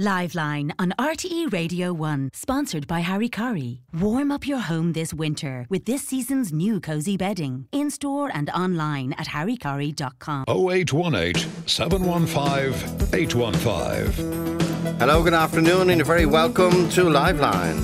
Liveline on RTE Radio 1, sponsored by Harry Curry. Warm up your home this winter with this season's new cosy bedding. In-store and online at harrycurry.com. 0818 715 815. Hello, good afternoon, and you're very welcome to Liveline.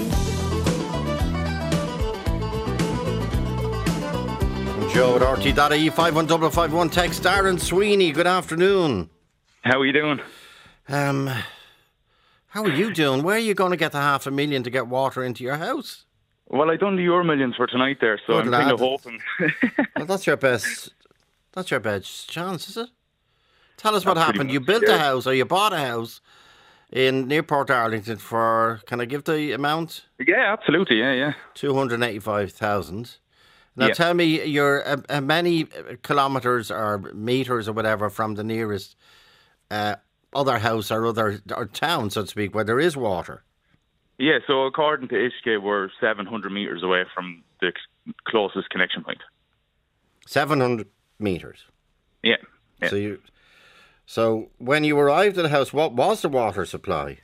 Joe at RT.ie 51551. Text Darren Sweeney. Good afternoon. How are you doing? How are you doing? Where are you going to get the $500,000 to get water into your house? Well, I done the Euro Millions for tonight there, so Good I'm lad. kind of hoping. Well, that's your best chance, is it? Tell us what Pretty happened. much, You built yeah. a house, or you bought a house near Port Arlington for, can I give the amount? Yeah, absolutely, yeah. 285,000. Now Yeah. tell me, you're many kilometres or metres or whatever from the nearest other house or town, so to speak, where there is water. Yeah, so according to Ishke, we're 700 metres away from the closest connection point. 700 metres. Yeah. So when you arrived at the house, what was the water supply?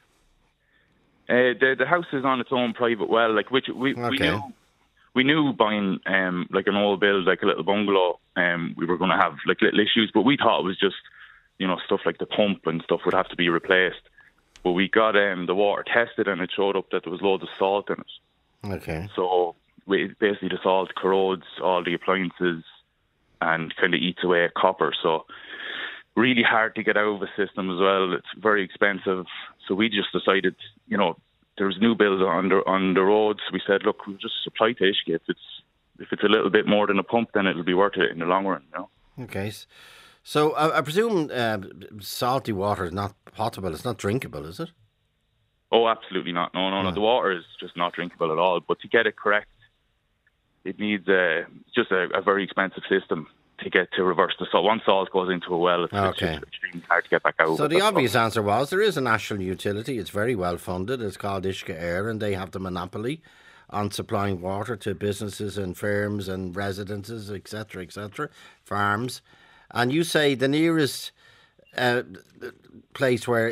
The house is on its own private well, like which we knew buying like an old build, like a little bungalow, we were going to have like little issues, but we thought it was just, stuff like the pump and stuff would have to be replaced. But we got the water tested and it showed up that there was loads of salt in it. Okay. So basically the salt corrodes all the appliances and kind of eats away at copper. So really hard to get out of the system as well. It's very expensive. So we just decided, there's new bills on the roads. We said, look, we'll just supply to Ishke. If it's a little bit more than a pump, then it'll be worth it in the long run. Okay. So I presume salty water is not potable. It's not drinkable, is it? Oh, absolutely not. No. The water is just not drinkable at all. But to get it correct, it needs just a very expensive system to get to reverse the salt. Once salt goes into a well, it's just extremely hard to get back out. So the obvious answer was there is a national utility. It's very well funded. It's called Ishke Air, and they have the monopoly on supplying water to businesses and firms and residences, etc., farms. And you say the nearest place where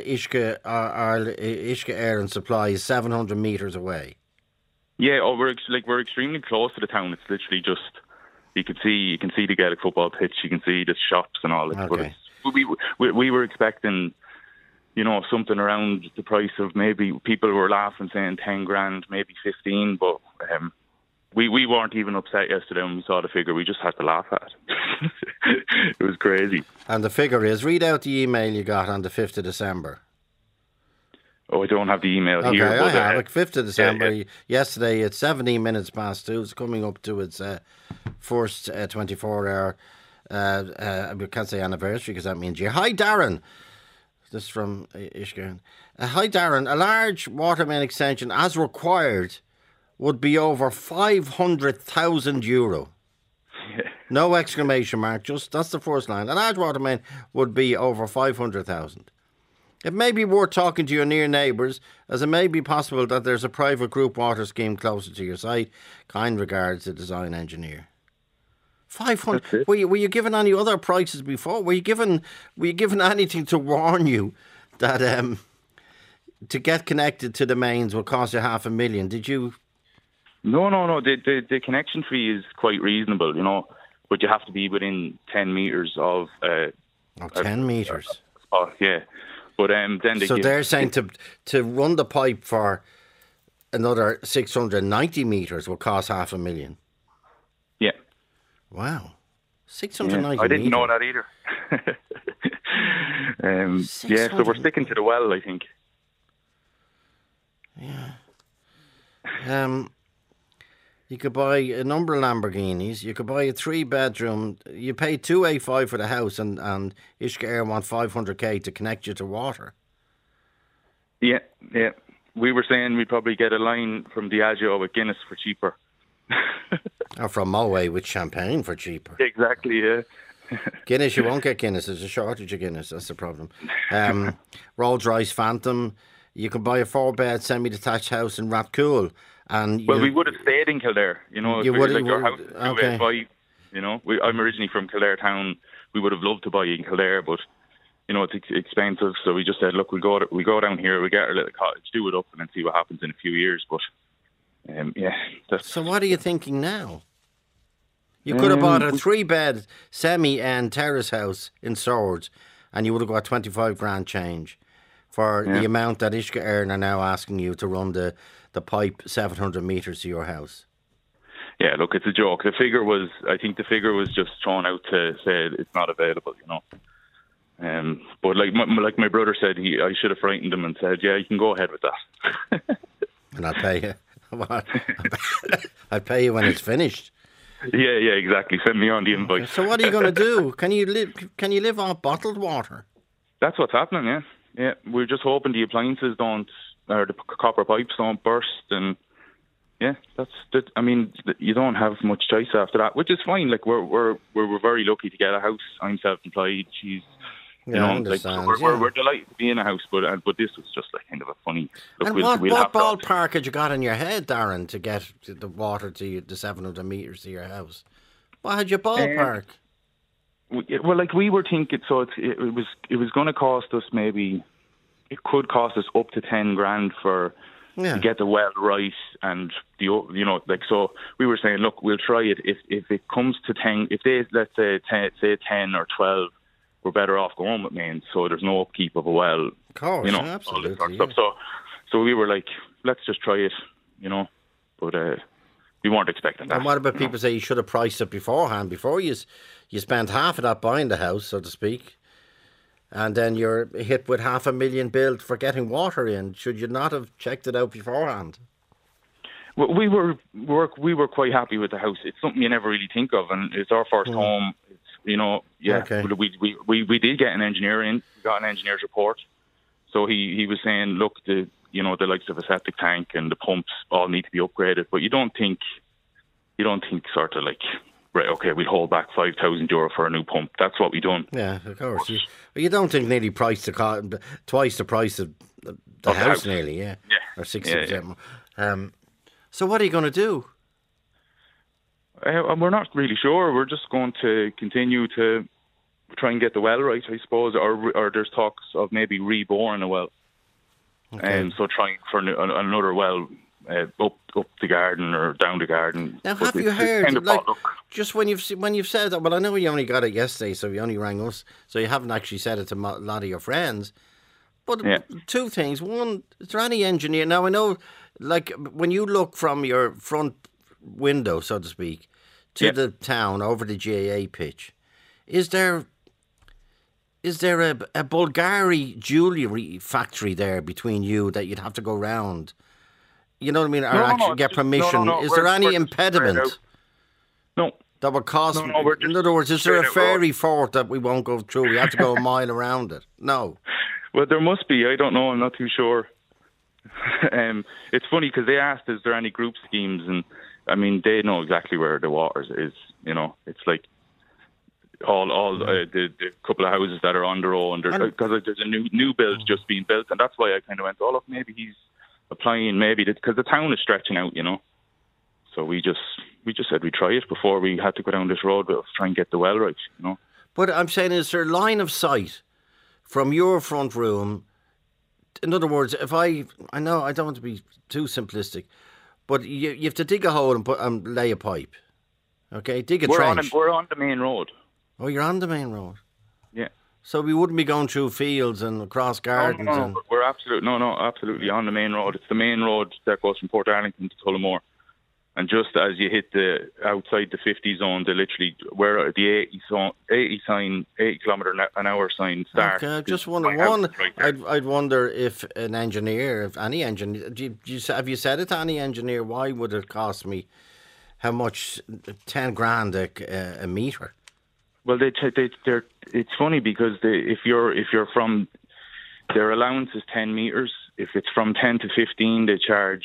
Ishke Air and Supply is 700 metres away. Yeah, we're extremely close to the town. It's literally just you can see the Gaelic football pitch. You can see the shops and all. Okay. But we were expecting, something around the price of, maybe people were laughing saying 10 grand, maybe 15, but we weren't even upset yesterday when we saw the figure. We just had to laugh at it. It was crazy. And the figure is, read out the email you got on the 5th of December. Oh, I don't have the email here. Okay, I have it. 5th of December. Yeah. Yesterday, it's 17 minutes past 2. It's coming up to its first 24-hour, we can't say anniversary because that means year. Hi, Darren. This is from Ishke. Hi, Darren. A large water main extension, as required, would be over €500,000. Yeah. No exclamation mark, just that's the first line. A large water main would be over 500,000. It may be worth talking to your near neighbours, as it may be possible that there's a private group water scheme closer to your site. Kind regards, the design engineer. 500. Were you given any other prices before? Were you given anything to warn you that to get connected to the mains will cost you $500,000? Did you? No. The connection fee is quite reasonable, but you have to be within 10 metres of. 10 metres. Yeah, but then they're saying to run the pipe for another 690 metres will cost $500,000. Yeah. Wow, 690. I didn't know that either. So we're sticking to the well, I think. Yeah. You could buy a number of Lamborghinis. You could buy a 3-bedroom. You pay $285 for the house, and Ishke Air want $500,000 to connect you to water. Yeah. We were saying we'd probably get a line from Diageo with Guinness for cheaper. Or from Moët with champagne for cheaper. Exactly, yeah. Guinness, you won't get Guinness. There's a shortage of Guinness. That's the problem. Rolls-Royce Phantom. You could buy a 4-bed semi-detached house in Rathcoole. We would have stayed in Kildare. You would have. Our house is 285. I'm originally from Kildare town. We would have loved to buy in Kildare, but it's expensive. So we just said, look, we go down here, we get our little cottage, do it up, and then see what happens in a few years. But So what are you thinking now? You could have bought a 3-bed semi and terrace house in Swords, and you would have got 25 grand change for the amount that Uisce Éireann are now asking you to run the pipe 700 metres to your house. Yeah, look, it's a joke. I think the figure was just thrown out to say it's not available, But like my brother said, I should have frightened him and said, yeah, you can go ahead with that. And I'll pay you. I'll pay you when it's finished. Yeah, exactly. Send me on the invoice. So what are you going to do? Can you live off bottled water? That's what's happening, yeah. Yeah, we're just hoping the appliances or the copper pipes don't burst, and yeah, I mean, you don't have much choice after that, which is fine. Like we're very lucky to get a house. I'm self-employed. She's, I understand. We're delighted to be in a house, but this was just like kind of a funny. Look, and what ballpark had you got in your head, Darren, to get the water to the 700 metres to your house? What had you ballpark? Well, like we were thinking, so it was going to cost us maybe. It could cost us up to 10 grand to get the well right, and so we were saying, look, we'll try it. If it comes to 10, if they let's say 10 or 12, we're better off going with mains, so there's no upkeep of a well. Of course, absolutely. All this sort of stuff. So we were like, let's just try it, but we weren't expecting that. And what about people say you should have priced it beforehand, before you spent half of that buying the house, so to speak, and then you're hit with $500,000 bill for getting water in? Should you not have checked it out beforehand? Well, we were quite happy with the house. It's something you never really think of, and it's our first home. It's, Okay. We did get an engineer in. We got an engineer's report. So he was saying, look, the likes of a septic tank and the pumps all need to be upgraded, but you don't think sort of like, right, okay, we'll hold back €5,000 for a new pump. That's what we done. Yeah, of course. You don't think nearly twice the price of the house, nearly, yeah. Or 60%. Yeah. So what are you going to do? We're not really sure. We're just going to continue to try and get the well right, I suppose, or there's talks of maybe reboring a well. And so trying for another well up the garden or down the garden. Now, have you heard, kind of just when you've said that, well, I know you only got it yesterday, so you only rang us, so you haven't actually said it to a lot of your friends. But two things. One, is there any engineer? Now, I know, like, when you look from your front window, so to speak, to the town over the GAA pitch, is there a Bulgari jewellery factory there between you that you'd have to go round? You know what I mean? Or get permission? No. Is there any impediment? No. That would cost... in other words, is there a ferry fort that we won't go through? We have to go a mile around it? No. Well, there must be. I don't know. I'm not too sure. It's funny because they asked, is there any group schemes? And I mean, they know exactly where the water is. It's like all the couple of houses that are on the road, because there's a new build just being built, and that's why I kind of went, oh look, maybe he's applying, because the town is stretching out, So we just said we'd try it before we had to go down this road, but try and get the well right, But I'm saying, is there line of sight from your front room? In other words, if I know I don't want to be too simplistic, but you have to dig a hole and lay a pipe. Okay, dig a trench. We're on the main road. Oh, you're on the main road. Yeah. So we wouldn't be going through fields and across gardens. No, we're absolutely on the main road. It's the main road that goes from Portarlington to Tullamore. And just as you hit the outside the 50 zone, where the 80 kilometre an hour sign starts. Okay, I just wonder. I'd wonder if any engineer, have you said it to any engineer? Why would it cost me? How much? 10 grand a metre. Well, it's funny because if you're from, their allowance is 10 metres. If it's from 10 to 15, they charge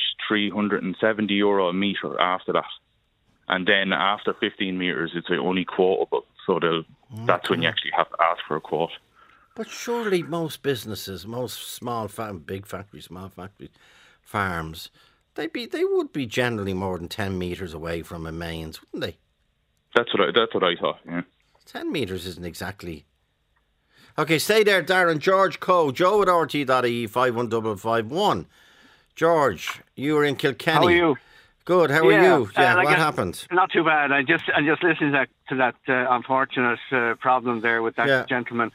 €370 a metre after that. And then after 15 metres, it's only quotable. So that's when you actually have to ask for a quote. But surely most businesses, most big factories, small factories, farms, they would be generally more than 10 metres away from a mains, wouldn't they? That's what I thought, yeah. 10 metres isn't exactly... Okay, stay there, Darren. George Coe, Joe at RT.ie 51551. George, you were in Kilkenny. How are you? Good. How are you? Yeah. What happened? Not too bad. I'm just listening to that unfortunate problem there with that gentleman.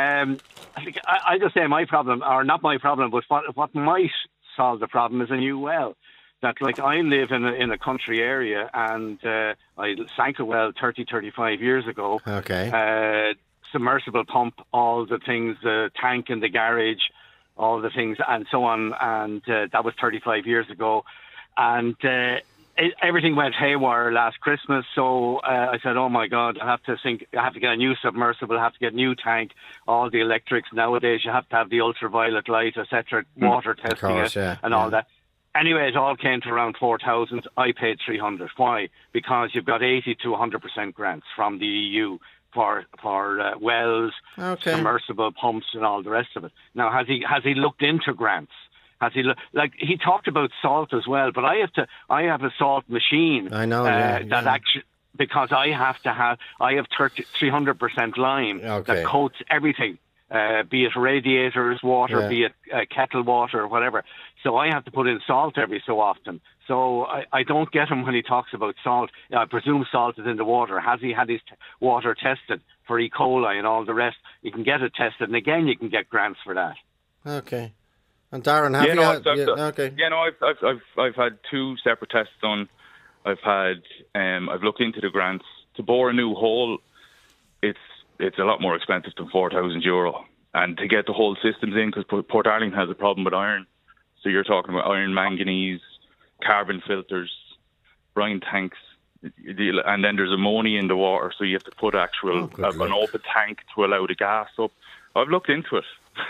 I just say my problem, or not my problem, but what might solve the problem is a new well. That, like, I live in a country area, and I sank a well 35 years ago. Okay. Submersible pump, all the things, the tank in the garage, all the things, and so on. And that was 35 years ago. And everything went haywire last Christmas. So I said, "Oh my God, I have to get a new submersible. I have to get a new tank. All the electrics nowadays, you have to have the ultraviolet light, etc. Water testing and all that." Anyway, it all came to around 4,000. I paid 300. Why? Because you've got 80 to 100% grants from the EU for wells, submersible pumps, and all the rest of it. Now, has he looked into grants? Has he he talked about salt as well? But I have a salt machine. I know actually, because I have 300% lime that coats everything. Be it radiators water, be it kettle water or whatever. So I have to put in salt every so often. So I don't get him when he talks about salt. I presume salt is in the water. Has he had his water tested for E. coli and all the rest? You can get it tested, and again, you can get grants for that. Okay. And Darren, I've had 2 separate tests done. I've looked into the grants to bore a new hole. It's a lot more expensive than €4,000, and to get the whole systems in, because Portarlington has a problem with iron. So you're talking about iron, manganese, carbon filters, brine tanks, and then there's ammonia in the water. So you have to put an open tank to allow the gas up. I've looked into it,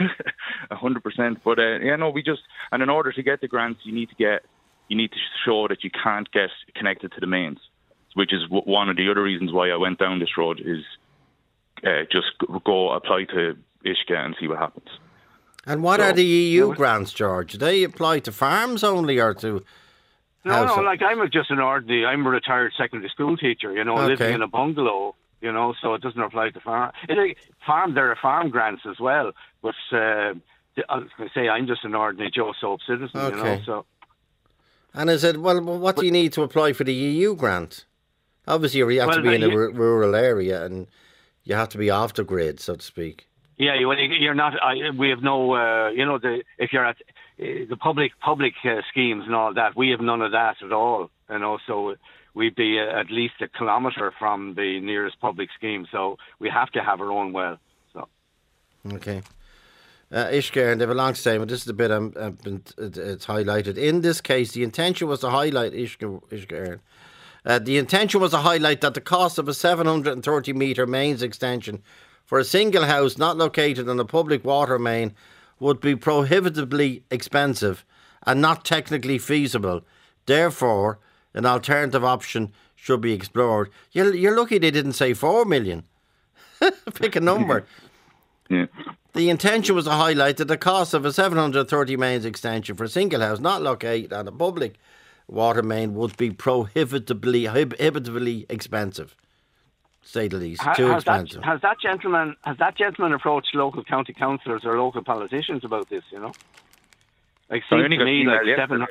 100%. But and in order to get the grants, you need to show that you can't get connected to the mains, which is one of the other reasons why I went down this road. Is just go apply to Uisce and see what happens. And what are the EU grants, George? Do they apply to farms only, or to? No. Like, I'm a retired secondary school teacher. Living in a bungalow. So it doesn't apply to farm. There are farm grants as well, but I was going to say I'm just an ordinary Joe Soap citizen. So. And is it what do you need to apply for the EU grant? Obviously, you have to be in a rural area, and you have to be off the grid, so to speak. Yeah, you're not. We have no. If you're at the public schemes and all that, we have none of that at all. So we'd be at least a kilometre from the nearest public scheme. So we have to have our own well. So. Okay. Uisce, and they have a long statement. This is the bit it's highlighted. In this case, the intention was to highlight Uisce. The intention was to highlight that the cost of a 730-metre mains extension for a single house not located on a public water main would be prohibitively expensive and not technically feasible. Therefore, an alternative option should be explored. You're lucky they didn't say 4 million. Pick a number. Yeah. The intention was to highlight that the cost of a 730 mains extension for a single house not located on a public water main would be prohibitively expensive. Say the least. Too expensive. Has that gentleman approached local county councillors or local politicians about this? Like, seems to me like 700.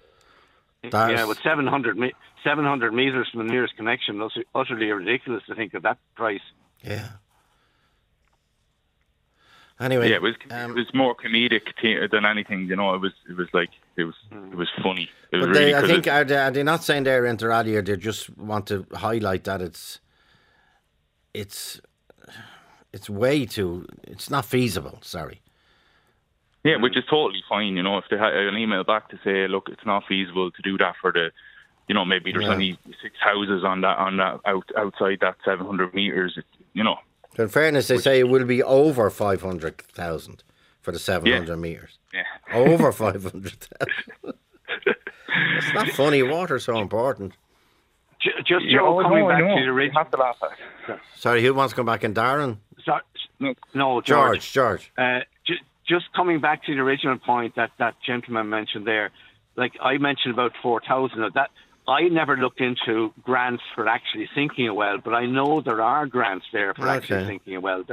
Yeah, with 700 metres from the nearest connection, that's utterly ridiculous to think of that price. Yeah. Anyway, yeah, it was more comedic than anything. It was funny. It was really. I think are they not saying they're inter alia? They just want to highlight that it's way too. It's not feasible. Sorry. Yeah, which is totally fine. If they had an email back to say, look, it's not feasible to do that for the, maybe there's only 6 houses on that outside that 700 metres. In fairness, they say it will be over 500,000 for the 700 metres. Yeah. Over 500,000. It's not funny. Water's so important. Just coming back to the original. Have to laugh at. Sorry, who wants to come back in? Darren? No, George. Just coming back to the original point that gentleman mentioned there, like I mentioned about 4,000 of that. I never looked into grants for actually sinking a well, but I know there are grants there for actually sinking a well.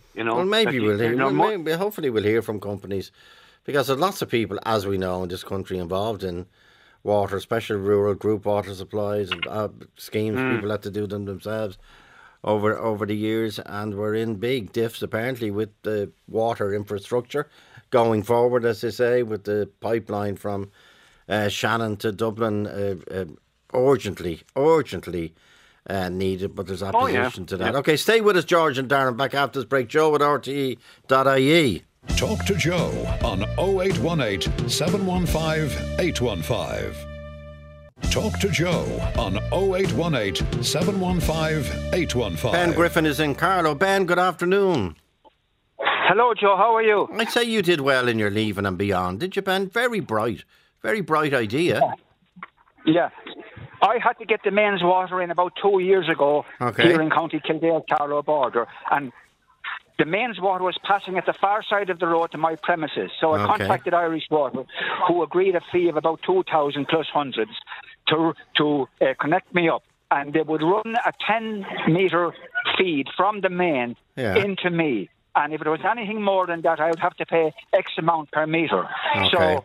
You know, Well, maybe we'll hear. no more- Hopefully, we'll hear from companies, because there's lots of people, as we know, in this country involved in water, especially rural group water supplies and schemes. People had to do them themselves over the years, and we're in big diffs apparently with the water infrastructure going forward, as they say, with the pipeline from Shannon to Dublin, urgently needed, but there's opposition to that. Okay, stay with us, George and Darren. Back after this break. Joe at RTE.ie. Talk to Joe on 0818 715 815. Talk to Joe on 0818 715 815. Ben Griffin is in Carlow. Ben, good afternoon. Hello, Joe. How are you? I'd say you did well in your leaving and beyond, did you, Ben? Very bright idea. Yeah. I had to get the mains water in about 2 years ago here in County Kildare, Carlow border, and the mains water was passing at the far side of the road to my premises. So I contacted Irish Water, who agreed a fee of about 2,000 plus hundreds to connect me up. And they would run a 10-metre feed from the main into me. And if it was anything more than that, I would have to pay X amount per metre. Okay.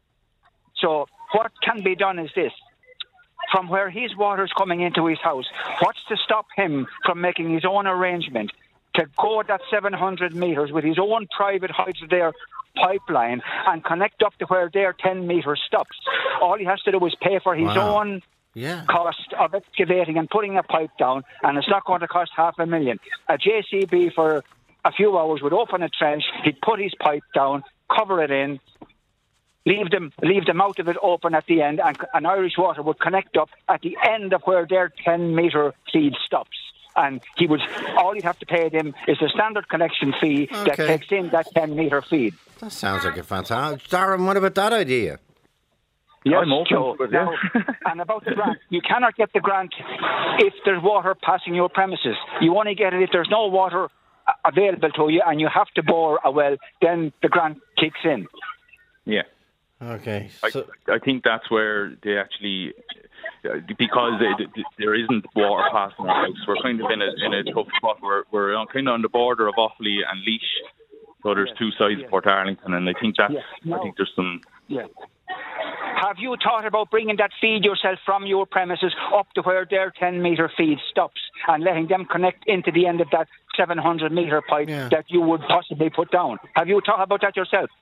So what can be done is this. From where his water is coming into his house, what's to stop him from making his own arrangement to go that 700 metres with his own private Hydro pipeline and connect up to where their 10 metres stops? All he has to do is pay for his own cost of excavating and putting a pipe down, and it's not going to cost $500,000. A JCB for a few hours would open a trench, he'd put his pipe down, cover it in, leave them out of it open at the end, and Irish Water would connect up at the end of where their 10-metre feed stops. And all he'd have to pay them is the standard connection fee that takes in that 10-metre feed. That sounds like a fantastic. Darren, what about that idea? Yes, Joe. Now, and about the grant, you cannot get the grant if there's water passing your premises. You only get it if there's no water available to you and you have to bore a well, then the grant kicks in. Yeah. Okay. So I think that's where they actually, because there isn't water passing our house, we're kind of in a tough spot. We're kind of on the border of Offaly and Laois, so there's two sides of Port Arlington, and I think I think there's some. Yeah. Have you thought about bringing that feed yourself from your premises up to where their 10-metre feed stops and letting them connect into the end of that 700-metre pipe that you would possibly put down? Have you thought about that yourself?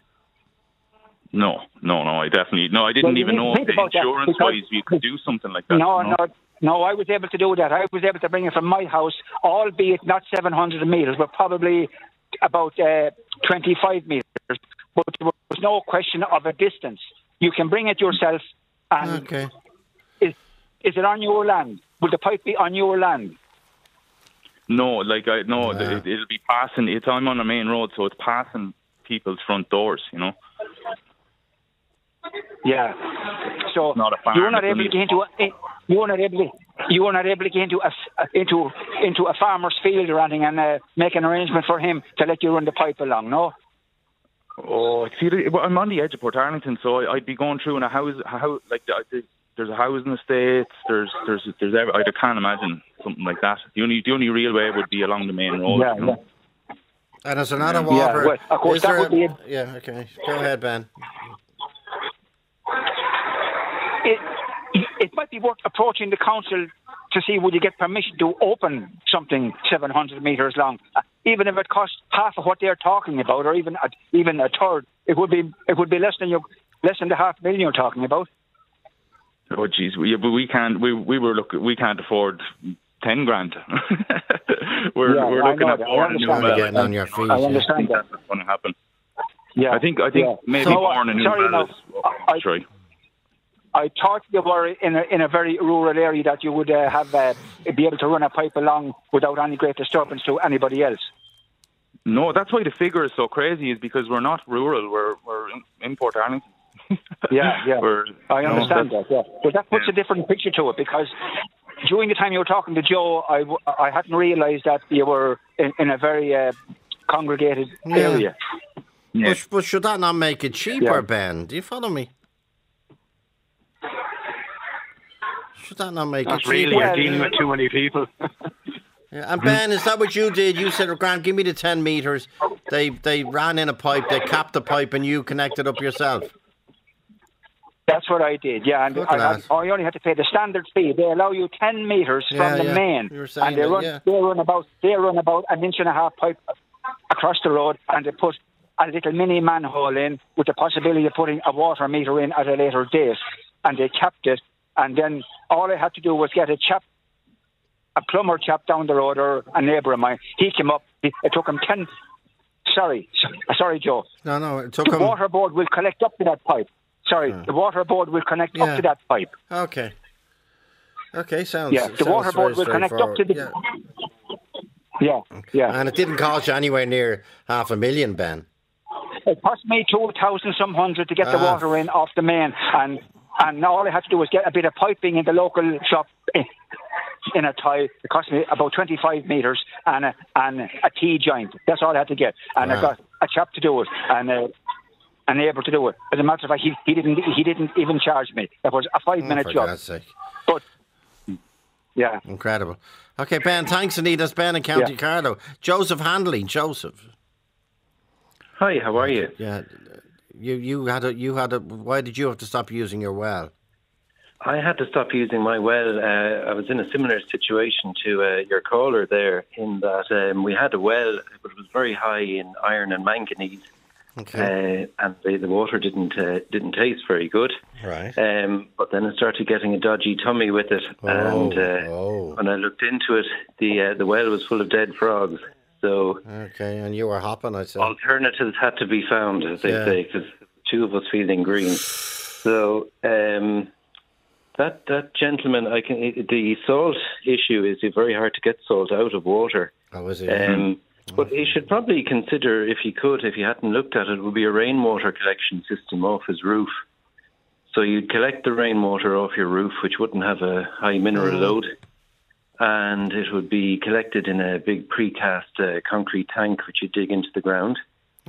No, I didn't even know if insurance-wise you could do something like that. No, I was able to do that. I was able to bring it from my house, albeit not 700 metres, but probably about 25 metres. But there was no question of a distance. You can bring it yourself. And is it on your land? Will the pipe be on your land? No, it'll be passing. I'm on a main road, so it's passing people's front doors, you know. Yeah. So you were not able to get into a farmer's field or anything and make an arrangement for him to let you run the pipe along, no? Oh, I'm on the edge of Port Arlington, so I'd be going through in a house there's a housing estate. There's I can't imagine something like that. The only real way would be along the main road. Yeah, you know? And there's a lot of water. Yeah, well, of course, that would be okay. Go ahead, Ben. It might be worth approaching the council to see would you get permission to open something 700 metres long, even if it costs half of what they're talking about, or even a third. It would be less than the $500,000 you're talking about. Oh, geez, but we can't. We can't afford 10 grand. we're looking at more than getting on your feet. I understand that. That's going to happen. Yeah, I think maybe born a new sorry. I thought you were in a very rural area that you would be able to run a pipe along without any great disturbance to anybody else. No, that's why the figure is so crazy, is because we're not rural. We're in Port Arlington. Yeah. I understand that. Yeah, but that puts a different picture to it, because during the time you were talking to Joe, I hadn't realised that you were in a very congregated area. Yeah. But should that not make it cheaper, Ben? Do you follow me? Should that not make it cheaper? Really, you're dealing with too many people. Yeah. And Ben, is that what you did? You said, Grant, give me the 10 metres. They ran in a pipe, they capped the pipe, and you connected up yourself. That's what I did, yeah. And I only had to pay the standard fee. They allow you 10 metres from the main. You were saying and they run about an inch and a half pipe across the road, and they put a little mini manhole in with the possibility of putting a water meter in at a later date. And they capped it. And then all I had to do was get a plumber chap down the road, or a neighbour of mine. He came up. It took him 10... Sorry, Joe. No, it took him... The water board will collect up to that pipe. The water board will connect up to that pipe. Okay, sounds... Yeah, the water board will connect up to the... Yeah. And it didn't cost you anywhere near $500,000, Ben. It cost me 2,100 to get the water in off the main, and all I had to do was get a bit of piping in the local shop in a tie. It cost me about 25 metres and a T-joint. That's all I had to get, and I got a chap to do it, and a neighbour to do it. As a matter of fact, he didn't even charge me. It was a 5-minute job. For God's sake. But yeah, incredible. Okay, Ben, thanks indeed. That's Ben in County Carlow. Joseph Handley. Joseph. Hi, how are you? Yeah, you had a. Why did you have to stop using your well? I had to stop using my well. I was in a similar situation to your caller there, in that we had a well, but it was very high in iron and manganese. Okay. And the water didn't taste very good. Right. But then I started getting a dodgy tummy with it, and when I looked into it, the well was full of dead frogs. So okay, and you were hopping, I said. Alternatives had to be found, as they say, because two of us feeling green. So that gentleman, the salt issue is very hard to get salt out of water. Oh, is it? But he should probably consider, if he hadn't looked at it, would be a rainwater collection system off his roof. So you'd collect the rainwater off your roof, which wouldn't have a high mineral load, and it would be collected in a big precast concrete tank, which you dig into the ground,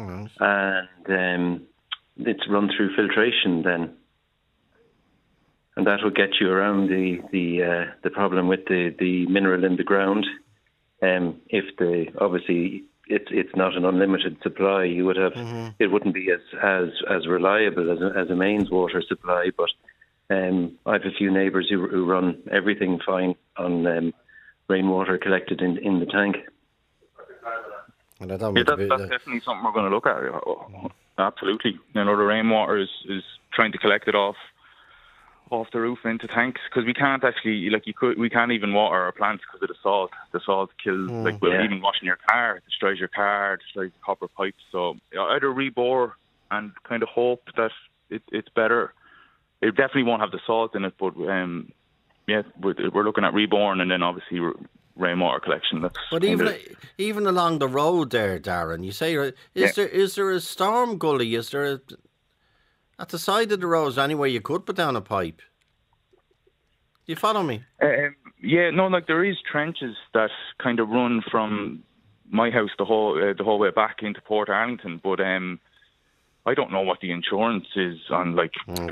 and it's run through filtration then. And that would get you around the problem with the mineral in the ground. If obviously it's not an unlimited supply, you would have it wouldn't be as reliable as a mains water supply. But I have a few neighbours who run everything fine on rainwater collected in the tank. And that's definitely something we're going to look at. Absolutely, the rainwater is trying to collect it off the roof into tanks, because we can't actually, we can't even water our plants because of the salt. The salt kills, even washing your car, it destroys your car, it destroys the copper pipes. So either rebore and kind of hope that it's better. It definitely won't have the salt in it, but we're looking at reborn, and then obviously rainwater collection. But even along the road there, Darren, you say, is there a storm gully? Is there at the side of the road anywhere you could put down a pipe? Do you follow me? There is trenches that kind of run from my house the whole way back into Port Arlington, but I don't know what the insurance is on working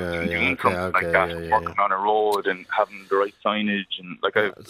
on a road and having the right signage and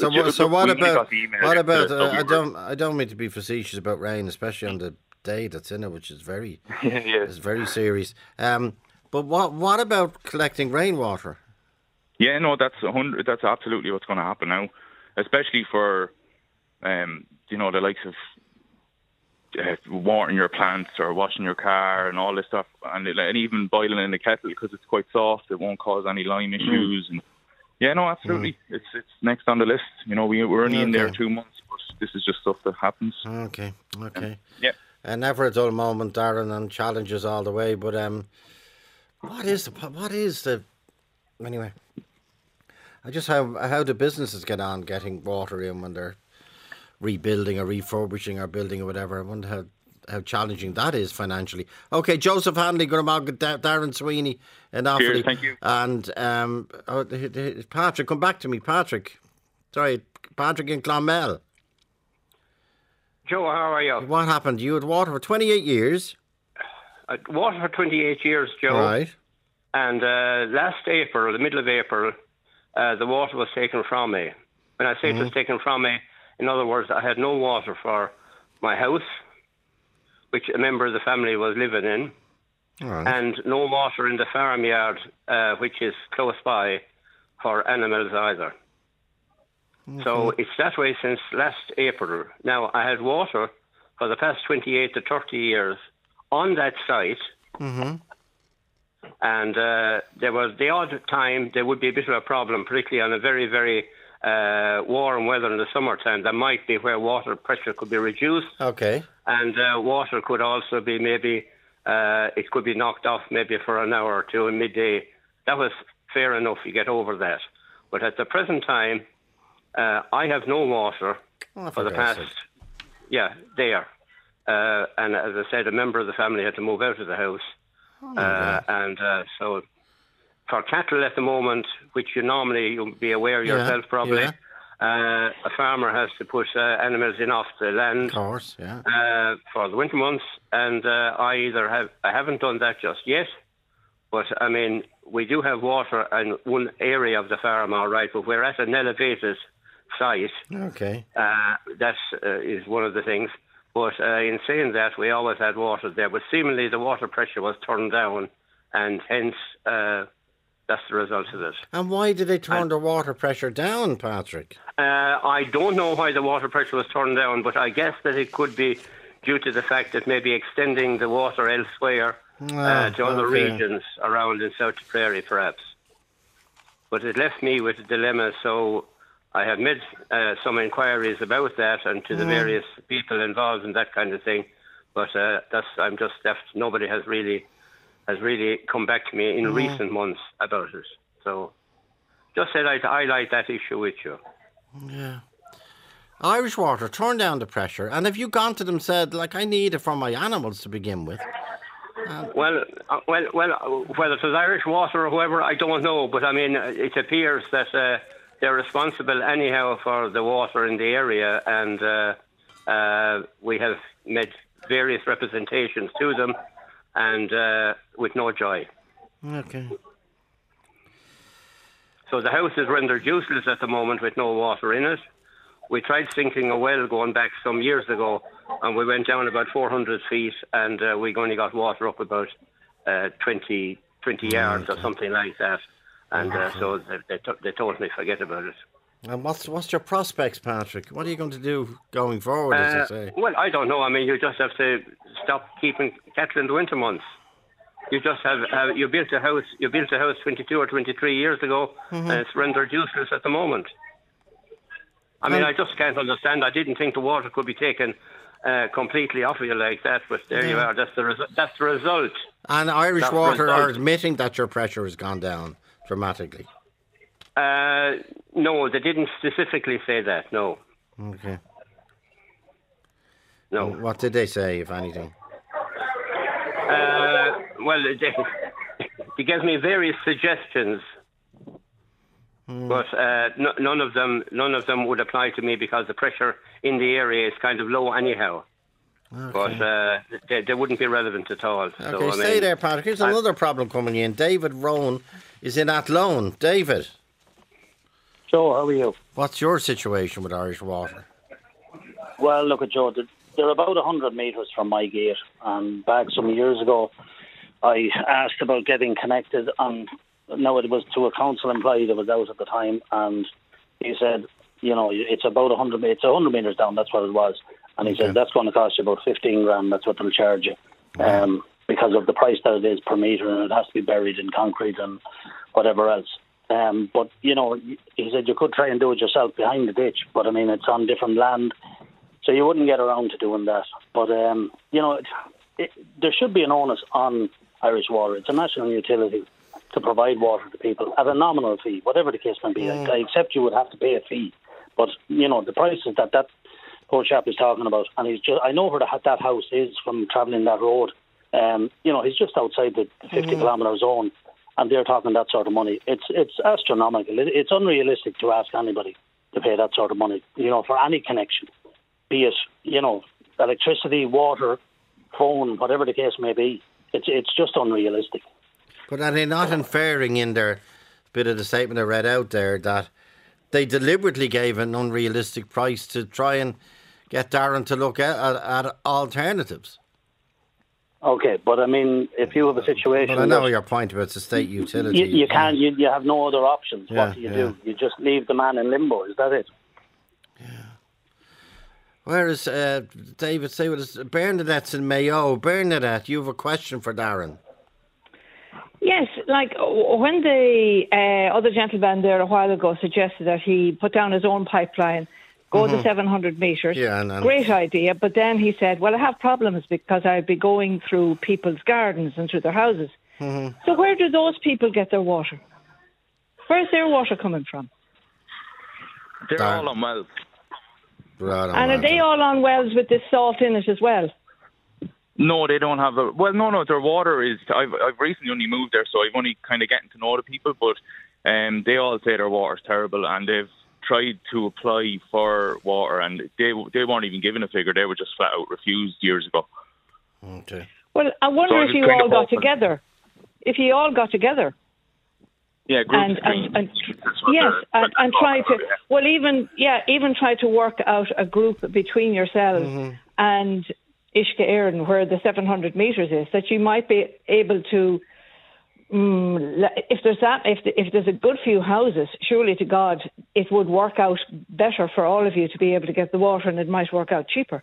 I don't mean to be facetious about rain, especially on the day that's in it, which is very it's very serious. But what about collecting rainwater? Yeah, no, that's absolutely what's going to happen now, especially for the likes of watering your plants or washing your car and all this stuff, and even boiling in the kettle because it's quite soft. It won't cause any lime issues. And absolutely, it's next on the list. We're only in there 2 months, but this is just stuff that happens. Okay. Never a dull moment, Darren, and challenges all the way. But what is the anyway? I just how the businesses get on getting water in when they're rebuilding or refurbishing or building or whatever. I wonder how challenging that is financially. Okay, Joseph Handley, Darren Sweeney, and Cheers, thank you. And Patrick, come back to me, Patrick. Sorry, Patrick in Clonmel. Joe, how are you? What happened? You had water for 28 years. Water for 28 years, Joe. Right. And last April, the middle of April, the water was taken from me. When I say it was taken from me, In other words, I had no water for my house, which a member of the family was living in, and no water in the farmyard, which is close by, for animals either. Okay. So it's that way since last April. Now, I had water for the past 28 to 30 years on that site, and there was the odd time there would be a bit of a problem, particularly on a very, very warm weather in the summertime. There might be where water pressure could be reduced. Okay. And water could also be maybe, it could be knocked off maybe for an hour or two in midday. That was fair enough, you get over that. But at the present time, I have no water for the past, there. And as I said, a member of the family had to move out of the house. So for cattle at the moment, which you'll be aware yourself probably, a farmer has to put animals in off the land. Of course, for the winter months, and I haven't done that just yet, but I mean, we do have water in one area of the farm, all right, but we're at an elevated site. Okay. That is one of the things. But in saying that, we always had water there, but seemingly the water pressure was turned down, and hence that's the result of it. And why did they turn the water pressure down, Patrick? I don't know why the water pressure was turned down, but I guess that it could be due to the fact that maybe extending the water elsewhere to other regions around in South Prairie, perhaps. But it left me with a dilemma, so I have made some inquiries about that and to the various people involved in that kind of thing. But I'm just left. Nobody has really come back to me in recent months about it. So just said I'd highlight that issue with you. Yeah. Irish Water, turn down the pressure. And have you gone to them and said, like, I need it for my animals to begin with? Well, whether it was Irish Water or whoever, I don't know. But I mean, it appears that they're responsible anyhow for the water in the area, and we have made various representations to them, and with no joy. Okay. So the house is rendered useless at the moment with no water in it. We tried sinking a well going back some years ago, and we went down about 400 feet, and we only got water up about 20 yards or something like that. And so they told me forget about it. And what's your prospects, Patrick? What are you going to do going forward, as they say? Well, I don't know. I mean, you just have to stop keeping cattle in the winter months. You just have you built a house 22 or 23 years ago, and it's rendered useless at the moment. I mean, I just can't understand. I didn't think the water could be taken completely off of you like that, but there you are. That's the result. And Irish Water are admitting that your pressure has gone down dramatically. No, they didn't specifically say that. No. Okay. No. And what did they say, if anything? Well, they gave me various suggestions, but none of them would apply to me because the pressure in the area is kind of low anyhow. Okay. But they wouldn't be relevant at all. Okay, so, stay there, Patrick. Here's another problem coming in. David Rowan is in Athlone. David. Joe, how are you? What's your situation with Irish Water? Well, look at Joe. They're about 100 metres from my gate. And back some years ago, I asked about getting connected. And no, it was to a council employee that was out at the time. And he said, you know, it's about 100 metres down. That's what it was. And he said, that's going to cost you about 15 grand. That's what they'll charge you. Because of the price that it is per metre, and it has to be buried in concrete and whatever else. But, you know, he said you could try and do it yourself behind the ditch, but, I mean, it's on different land, so you wouldn't get around to doing that. But, you know, there should be an onus on Irish Water. It's a national utility to provide water to people at a nominal fee, whatever the case may be. I accept you would have to pay a fee, but, you know, the prices that poor chap is talking about, and I know where that house is from travelling that road. You know, he's just outside the 50-kilometre zone, and they're talking that sort of money. It's astronomical. It's unrealistic to ask anybody to pay that sort of money, you know, for any connection, be it, you know, electricity, water, phone, whatever the case may be. It's just unrealistic. But are they not inferring in their bit of the statement I read out there that they deliberately gave an unrealistic price to try and get Darren to look at alternatives. Okay, but I mean, if you have a situation... But I know your point about the state utility. You can't, you have no other options. Yeah, what do you do? You just leave the man in limbo, is that it? Yeah. Whereas, David, say with us, Bernadette's in Mayo. Bernadette, you have a question for Darren. Yes, like when the other gentleman there a while ago suggested that he put down his own pipeline, go the 700 metres. Yeah, great idea. But then he said, well, I have problems because I'd be going through people's gardens and through their houses. So where do those people get their water? Where's their water coming from? They're all on wells. And are they all on wells with this salt in it as well? No, they don't have no, their water is... I've recently only moved there, so I've only kind of getting to know the people, but they all say their water's terrible, and they've tried to apply for water, and they weren't even given a figure. They were just flat out refused years ago. Okay. Well, I wonder if you all got together. If you all got together. Yeah, groups and yes, and try to even try to work out a group between yourselves and Uisce Éireann, where the 700 metres is, that you might be able to. If there's a good few houses, surely to God, it would work out better for all of you to be able to get the water, and it might work out cheaper.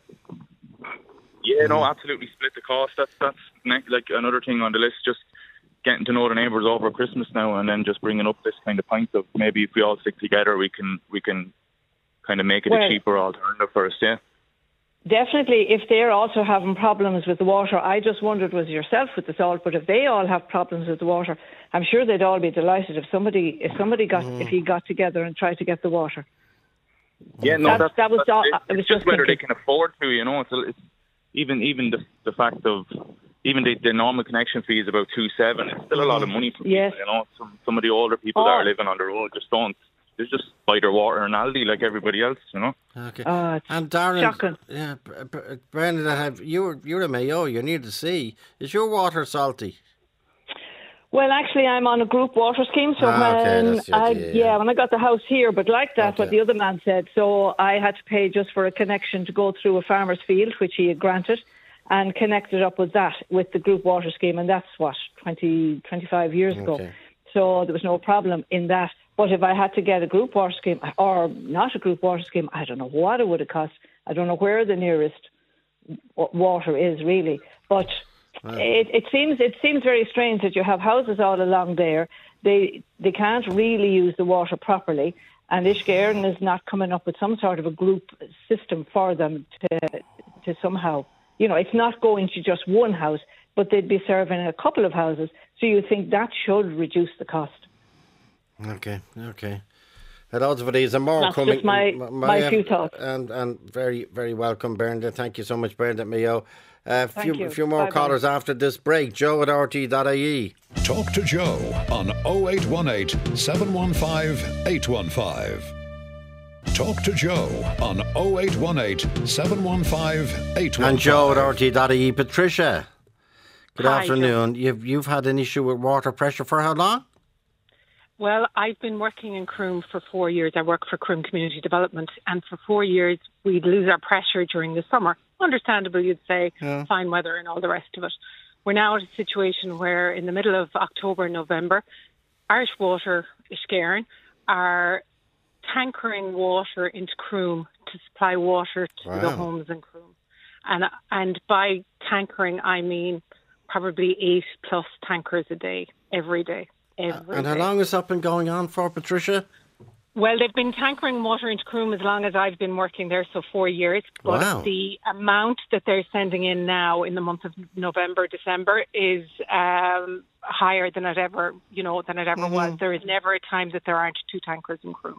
Yeah, no, absolutely split the cost. That's like another thing on the list. Just getting to know the neighbours over Christmas now, and then just bringing up this kind of point of maybe if we all stick together, we can kind of make it a cheaper alternative for us. Yeah. Definitely, if they're also having problems with the water, I just wondered was yourself with the salt, but if they all have problems with the water, I'm sure they'd all be delighted if he got together and tried to get the water. Yeah, no, that was it's just whether they can afford to, you know. It's even the fact of even the normal connection fee is about 2.7. It's still a lot of money for people, you know. Some of the older people that are living on the road just don't. They just buy their water in Aldi like everybody else, you know. Okay. And Darren, shocking. Yeah, Brendan, you're a Mayo. You're near the sea. Is your water salty? Well, actually, I'm on a group water scheme, so when I got the house here, but like that, what the other man said, so I had to pay just for a connection to go through a farmer's field, which he had granted, and connected up with that, with the group water scheme, and that's 25 years ago. So there was no problem in that. But if I had to get a group water scheme or not a group water scheme, I don't know what it would have cost. I don't know where the nearest water is really. But it seems very strange that you have houses all along there. They can't really use the water properly, and Uisce Éireann is not coming up with some sort of a group system for them to somehow, you know, it's not going to just one house, but they'd be serving a couple of houses. So you think that should reduce the cost. Okay. Lots of these and more That's coming. Just my few thoughts. And very, very welcome, Brenda. Thank you so much, Brenda Mayo. A few more Bye-bye. callers after this break. Joe at RT.ie. Talk to Joe on 0818 715 815. Talk to Joe on 0818 715 815. And Joe at RT.ie. Patricia, good Hi, afternoon. You've had an issue with water pressure for how long? Well, I've been working in Croom for 4 years. I work for Croom Community Development, and for 4 years we'd lose our pressure during the summer. Understandable, you'd say, fine weather and all the rest of it. We're now at a situation where in the middle of October and November, Irish Water, Uisce Éireann, are tankering water into Croom to supply water to the homes in Croom. And by tankering, I mean probably 8+ tankers a day, every day. And how long has that been going on for, Patricia? Well, they've been tankering water into Croom as long as I've been working there, so 4 years. But the amount that they're sending in now in the month of November, December is higher than it ever was. There is never a time that there aren't 2 tankers in Croom.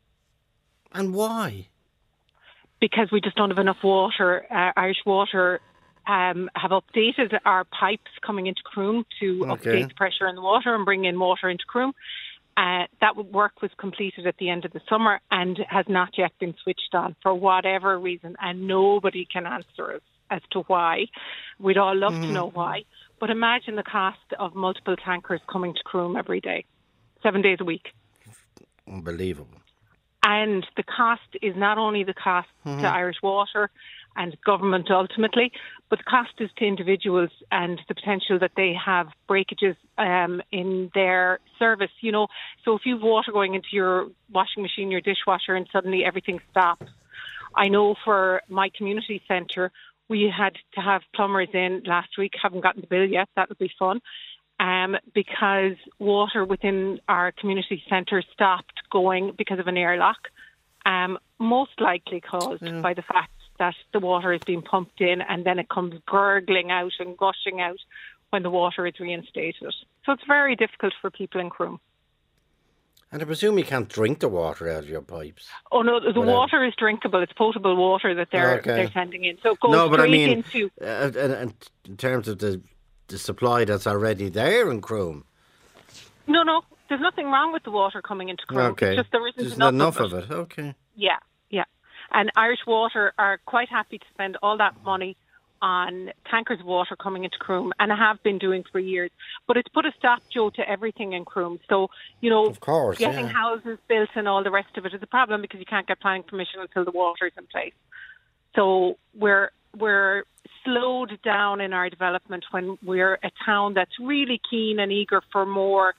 And why? Because we just don't have enough water. Irish Water have updated our pipes coming into Croom to update the pressure in the water and bring in water into Croom. That work was completed at the end of the summer and has not yet been switched on for whatever reason, and nobody can answer us as to why. We'd all love to know why. But imagine the cost of multiple tankers coming to Croom every day, 7 days a week. Unbelievable. And the cost is not only the cost to Irish Water and government ultimately, but the cost is to individuals and the potential that they have breakages in their service. You know, so if you've water going into your washing machine, your dishwasher, and suddenly everything stops. I know for my community centre, we had to have plumbers in last week. Haven't gotten the bill yet. That would be fun. Because water within our community centre stopped going because of an airlock, most likely caused by the fact that the water is being pumped in and then it comes gurgling out and gushing out when the water is reinstated. So it's very difficult for people in Croom. And I presume you can't drink the water out of your pipes. Oh no, the water is drinkable. It's potable water that they're sending in. So it goes into. In terms of the supply that's already there in Croom. No, there's nothing wrong with the water coming into Croom. Okay. It's just there isn't enough of it. Okay. Yeah. And Irish Water are quite happy to spend all that money on tankers of water coming into Croom, and have been doing for years. But it's put a stop, Joe, to everything in Croom. So, you know, of course, getting houses built and all the rest of it is a problem because you can't get planning permission until the water's in place. So we're slowed down in our development when we're a town that's really keen and eager for more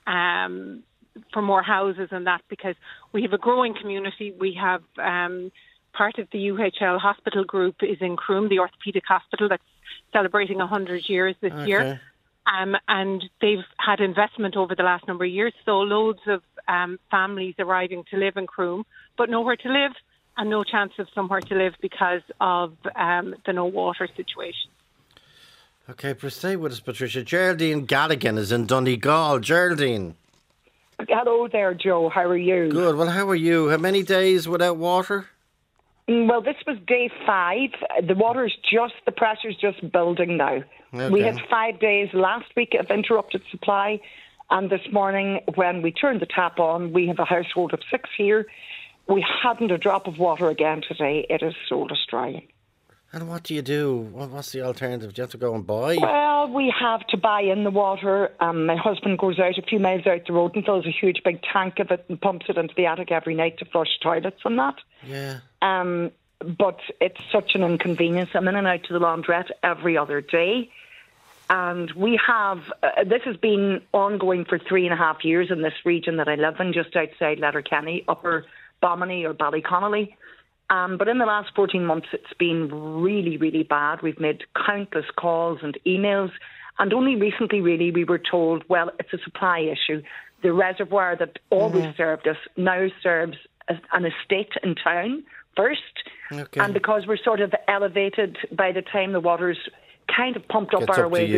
houses and that, because we have a growing community. We have part of the UHL hospital group is in Croom, the orthopaedic hospital that's celebrating 100 years this year. And they've had investment over the last number of years. So loads of families arriving to live in Croom, but nowhere to live and no chance of somewhere to live because of the no water situation. Okay, stay with us, Patricia. Geraldine Galligan is in Donegal. Geraldine. Hello there, Joe. How are you? Good. Well, how are you? How many days without water? Well, this was day 5. The pressure's just building now. Okay. We had 5 days last week of interrupted supply, and this morning when we turned the tap on, we have a household of 6 here. We hadn't a drop of water again today. It is soul destroying. And what do you do? What's the alternative? Do you have to go and buy? Well, we have to buy in the water. My husband goes out a few miles out the road and fills a huge big tank of it and pumps it into the attic every night to flush toilets and that. Yeah. But it's such an inconvenience. I'm in and out to the laundrette every other day. And we have, this has been ongoing for 3.5 years in this region that I live in, just outside Letterkenny, Upper Bomini or Ballyconnolly. But in the last 14 months, it's been really, really bad. We've made countless calls and emails. And only recently, really, we were told, well, it's a supply issue. The reservoir that always served us now serves an estate in town first. Okay. And because we're sort of elevated by the time the water's kind of pumped up our way,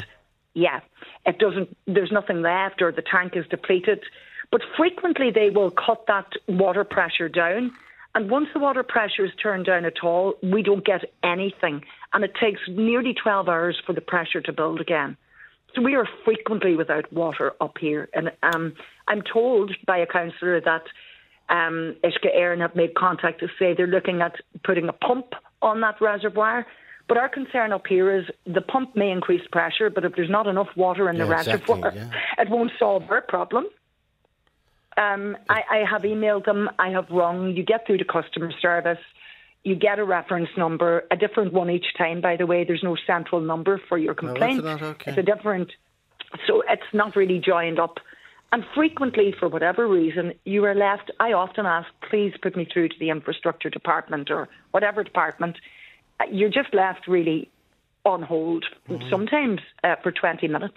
there's nothing left, or the tank is depleted. But frequently they will cut that water pressure down. And once the water pressure is turned down at all, we don't get anything. And it takes nearly 12 hours for the pressure to build again. So we are frequently without water up here. And I'm told by a councillor that Uisce Éireann have made contact to say they're looking at putting a pump on that reservoir. But our concern up here is the pump may increase pressure, but if there's not enough water in the reservoir, it won't solve our problem. I have emailed them, I have rung, you get through to customer service, you get a reference number, a different one each time, by the way. There's no central number for your complaint. No, okay. It's a different, so it's not really joined up. And frequently, for whatever reason, you are left, I often ask, please put me through to the infrastructure department or whatever department. You're just left really on hold, sometimes for 20 minutes.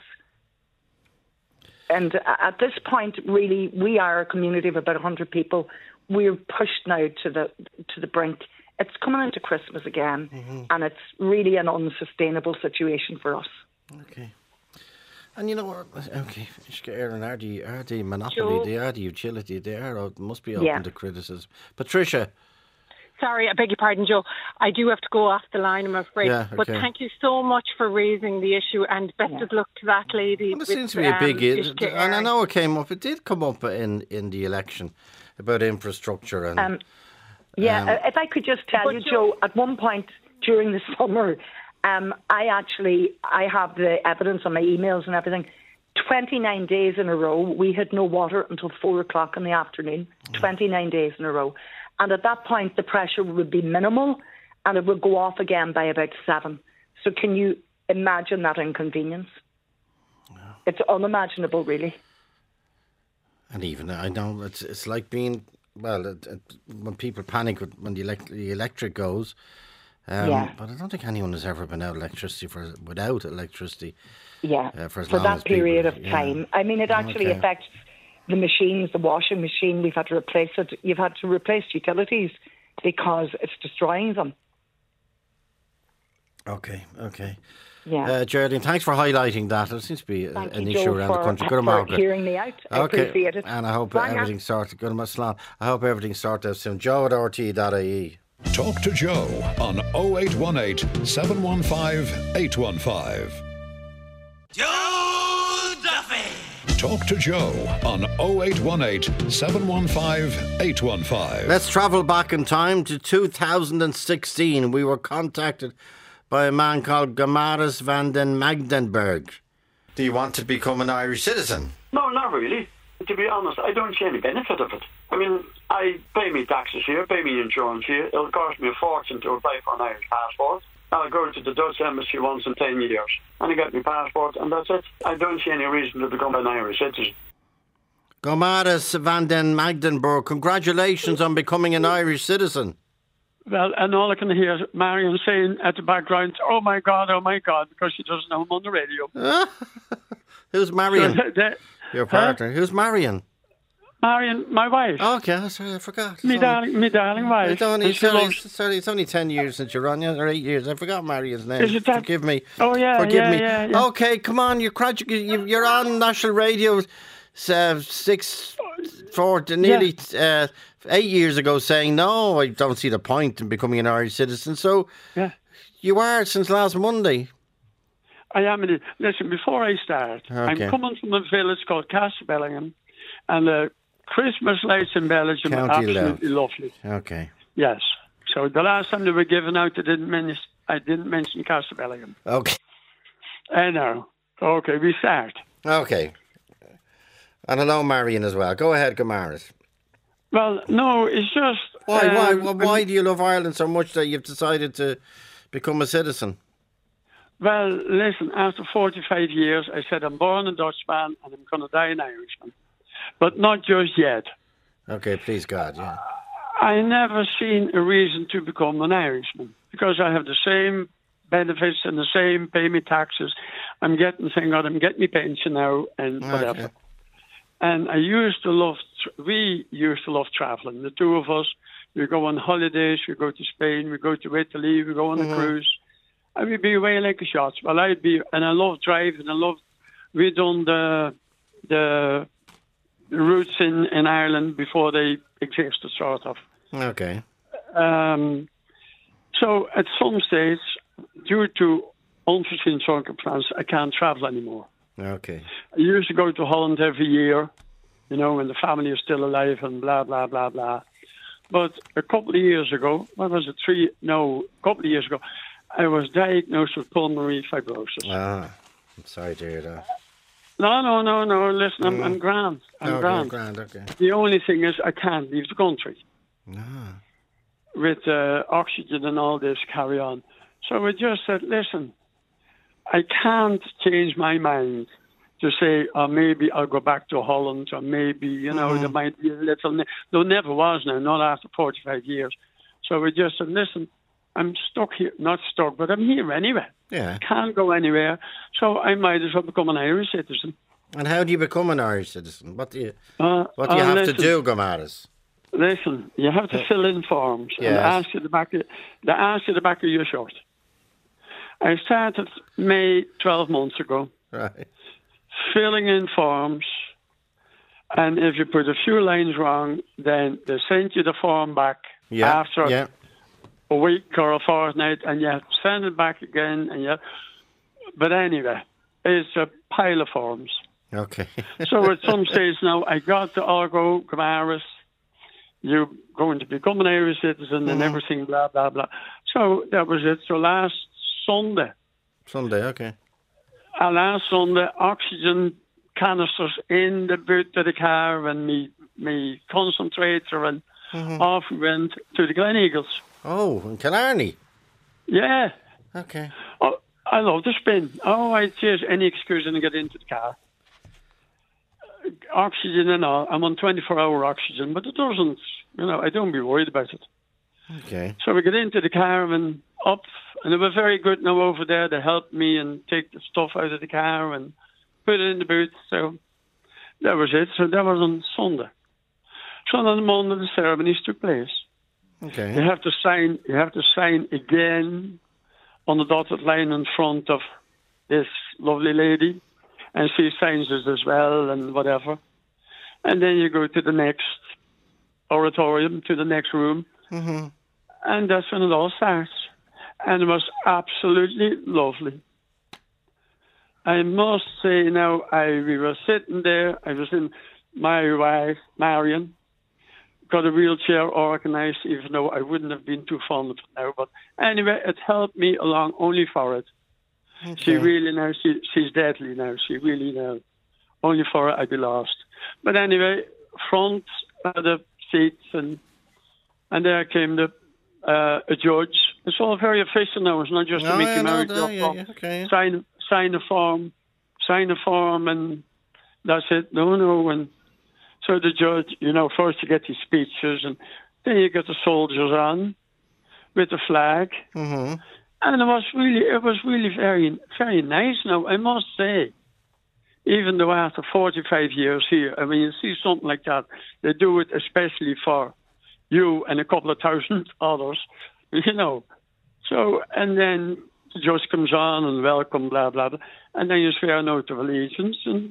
And at this point, really, we are a community of about 100 people. We're pushed now to the brink. It's coming into Christmas again, and it's really an unsustainable situation for us. Okay. And you know what? Okay, Uisce Éireann are the monopoly, they are the utility, they must be open to criticism. Patricia. Sorry, I beg your pardon, Joe. I do have to go off the line, I'm afraid. Yeah, okay. But thank you so much for raising the issue, and best of luck to that lady. Well, it seems to be a big issue, and I know it did come up in the election about infrastructure. And if I could just tell you, Joe, at one point during the summer, I have the evidence on my emails and everything. 29 days in a row, we had no water until 4 o'clock in the afternoon. 29 days in a row. And at that point, the pressure would be minimal and it would go off again by about 7. So can you imagine that inconvenience? It's unimaginable, really. And even, I know, it's like being, well, when people panic when the electric goes. But I don't think anyone has ever been without electricity. For that period of time. I mean, it actually affects the machines, the washing machine. We've had to replace it. You've had to replace utilities because it's destroying them. Okay. Yeah. Geraldine, thanks for highlighting that. There seems to be an issue around the country. Good, Margaret. Hearing me out. I appreciate it. And I hope everything's sorted. Good, Maslan. I hope everything's sorted out soon. Joe at RT.ie. Talk to Joe on 0818 715 815. Joe Duffy. Talk to Joe on 0818 715 815. Let's travel back in time to 2016. We were contacted by a man called Gomaris van den Magdenberg. Do you want to become an Irish citizen? No, not really. To be honest, I don't see any benefit of it. I mean, I pay me taxes here, pay me insurance here. It'll cost me a fortune to apply for an Irish passport. I'll go to the Dutch embassy once in 10 years and I get my passport and that's it. I don't see any reason to become an Irish citizen. Gomaris van den Magdenberg, congratulations on becoming an Irish citizen. Well, and all I can hear is Marion saying at the background, oh my God, because she doesn't know him on the radio. Who's Marion? Your partner. Who's Marion? Marion, my wife. Okay, sorry, I forgot. Me darling wife. It's only 10 years since you're on, or 8 years. I forgot Marion's name. Is it that? Forgive me. Oh, yeah. Forgive me. Yeah. Okay, come on. You're on national radio nearly 8 years ago saying, no, I don't see the point in becoming an Irish citizen. So you are since last Monday. I am. Listen, before I start, I'm coming from a village called Castlebillingham, and the Christmas lights in Belgium are absolutely lovely. Okay. Yes. So the last time they were given out, I didn't mention Castlebillingham. Okay. I know. Okay, we start. Okay. And hello, Marion, as well. Go ahead, Gomaris. Well, no, it's just... Why do you love Ireland so much that you've decided to become a citizen? Well, listen, after 45 years, I said I'm born a Dutchman and I'm going to die an Irishman. But not just yet. Okay, please God, yeah. I never seen a reason to become an Irishman because I have the same benefits and the same pay me taxes. I'm getting my pension now and whatever. Okay. And we used to love traveling. The two of us, we go on holidays, we go to Spain, we go to Italy, we go on a cruise. And we'd be away like a shot. Well, I love driving. We done the routes in Ireland before they existed, sort of. Okay. So at some stage, due to unforeseen circumstances, I can't travel anymore. Okay. I used to go to Holland every year, when the family is still alive and blah, blah, blah, blah. But a couple of years ago, I was diagnosed with pulmonary fibrosis. I'm sorry to hear that. No. Listen, I'm grand. I'm grand. Okay. The only thing is I can't leave the country. With oxygen and all this carry on. So I just said, listen, I can't change my mind to say, maybe I'll go back to Holland, or maybe, there might be a little... There never was now, not after 45 years. So we just said, listen, I'm stuck here. Not stuck, but I'm here anyway. Yeah. Can't go anywhere. So I might as well become an Irish citizen. And how do you become an Irish citizen? What do you have to do, Gomaris? Listen, you have to fill in forms. Yes. And they ask you the back of your shirt. I started May 12 months ago. Right. Filling in forms. And if you put a few lines wrong, then they send you the form back after a week or a fortnight, and you have to send it back again. But anyway, it's a pile of forms. Okay. So at some stage now, I got to Argo, Gomaris, you're going to become an Irish citizen and everything, blah, blah, blah. So that was it. So last Sunday, okay. Last Sunday, oxygen canisters in the boot of the car and me concentrator, and off we went to the Glen Eagles. Oh, in Killarney? Yeah. Okay. Oh, I love to spin. Oh, I'd choose any excuse to get into the car. Oxygen and all. I'm on 24-hour oxygen, but it doesn't, I don't be worried about it. Okay. So we get into the car and up, and they were very good now over there. They helped me and take the stuff out of the car and put it in the boot. So that was it. So that was on Sunday. So on Monday, the ceremonies took place. Okay. You have to sign again on the dotted line in front of this lovely lady, and she signs it as well and whatever. And then you go to the next auditorium, to the next room, and that's when it all starts. And it was absolutely lovely. I must say now, we were sitting there, I was in, my wife, Marion, got a wheelchair organised, even though I wouldn't have been too fond of it now. But anyway, it helped me along only for it. Okay. She really now, she's deadly now. She really now, only for it I'd be lost. But anyway, front of the seats, and there came a judge. It's all very official now. It's not just a Mickey Mouse. Okay. Sign a form, and that's it. No, and so the judge, first you get these speeches, and then you get the soldiers on with the flag. And it was really very, very nice. Now, I must say, even though after 45 years here, I mean, you see something like that, they do it especially for you and a couple of thousand others, So, and then the judge comes on and welcome, blah, blah, blah. And then you swear an oath of allegiance. And,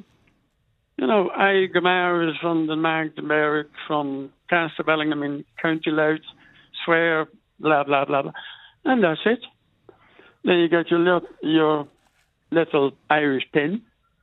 I, Gamaras from the Magdeburg, from Castlebellingham in County Louth, swear, blah, blah, blah, blah. And that's it. Then you get your little Irish pin.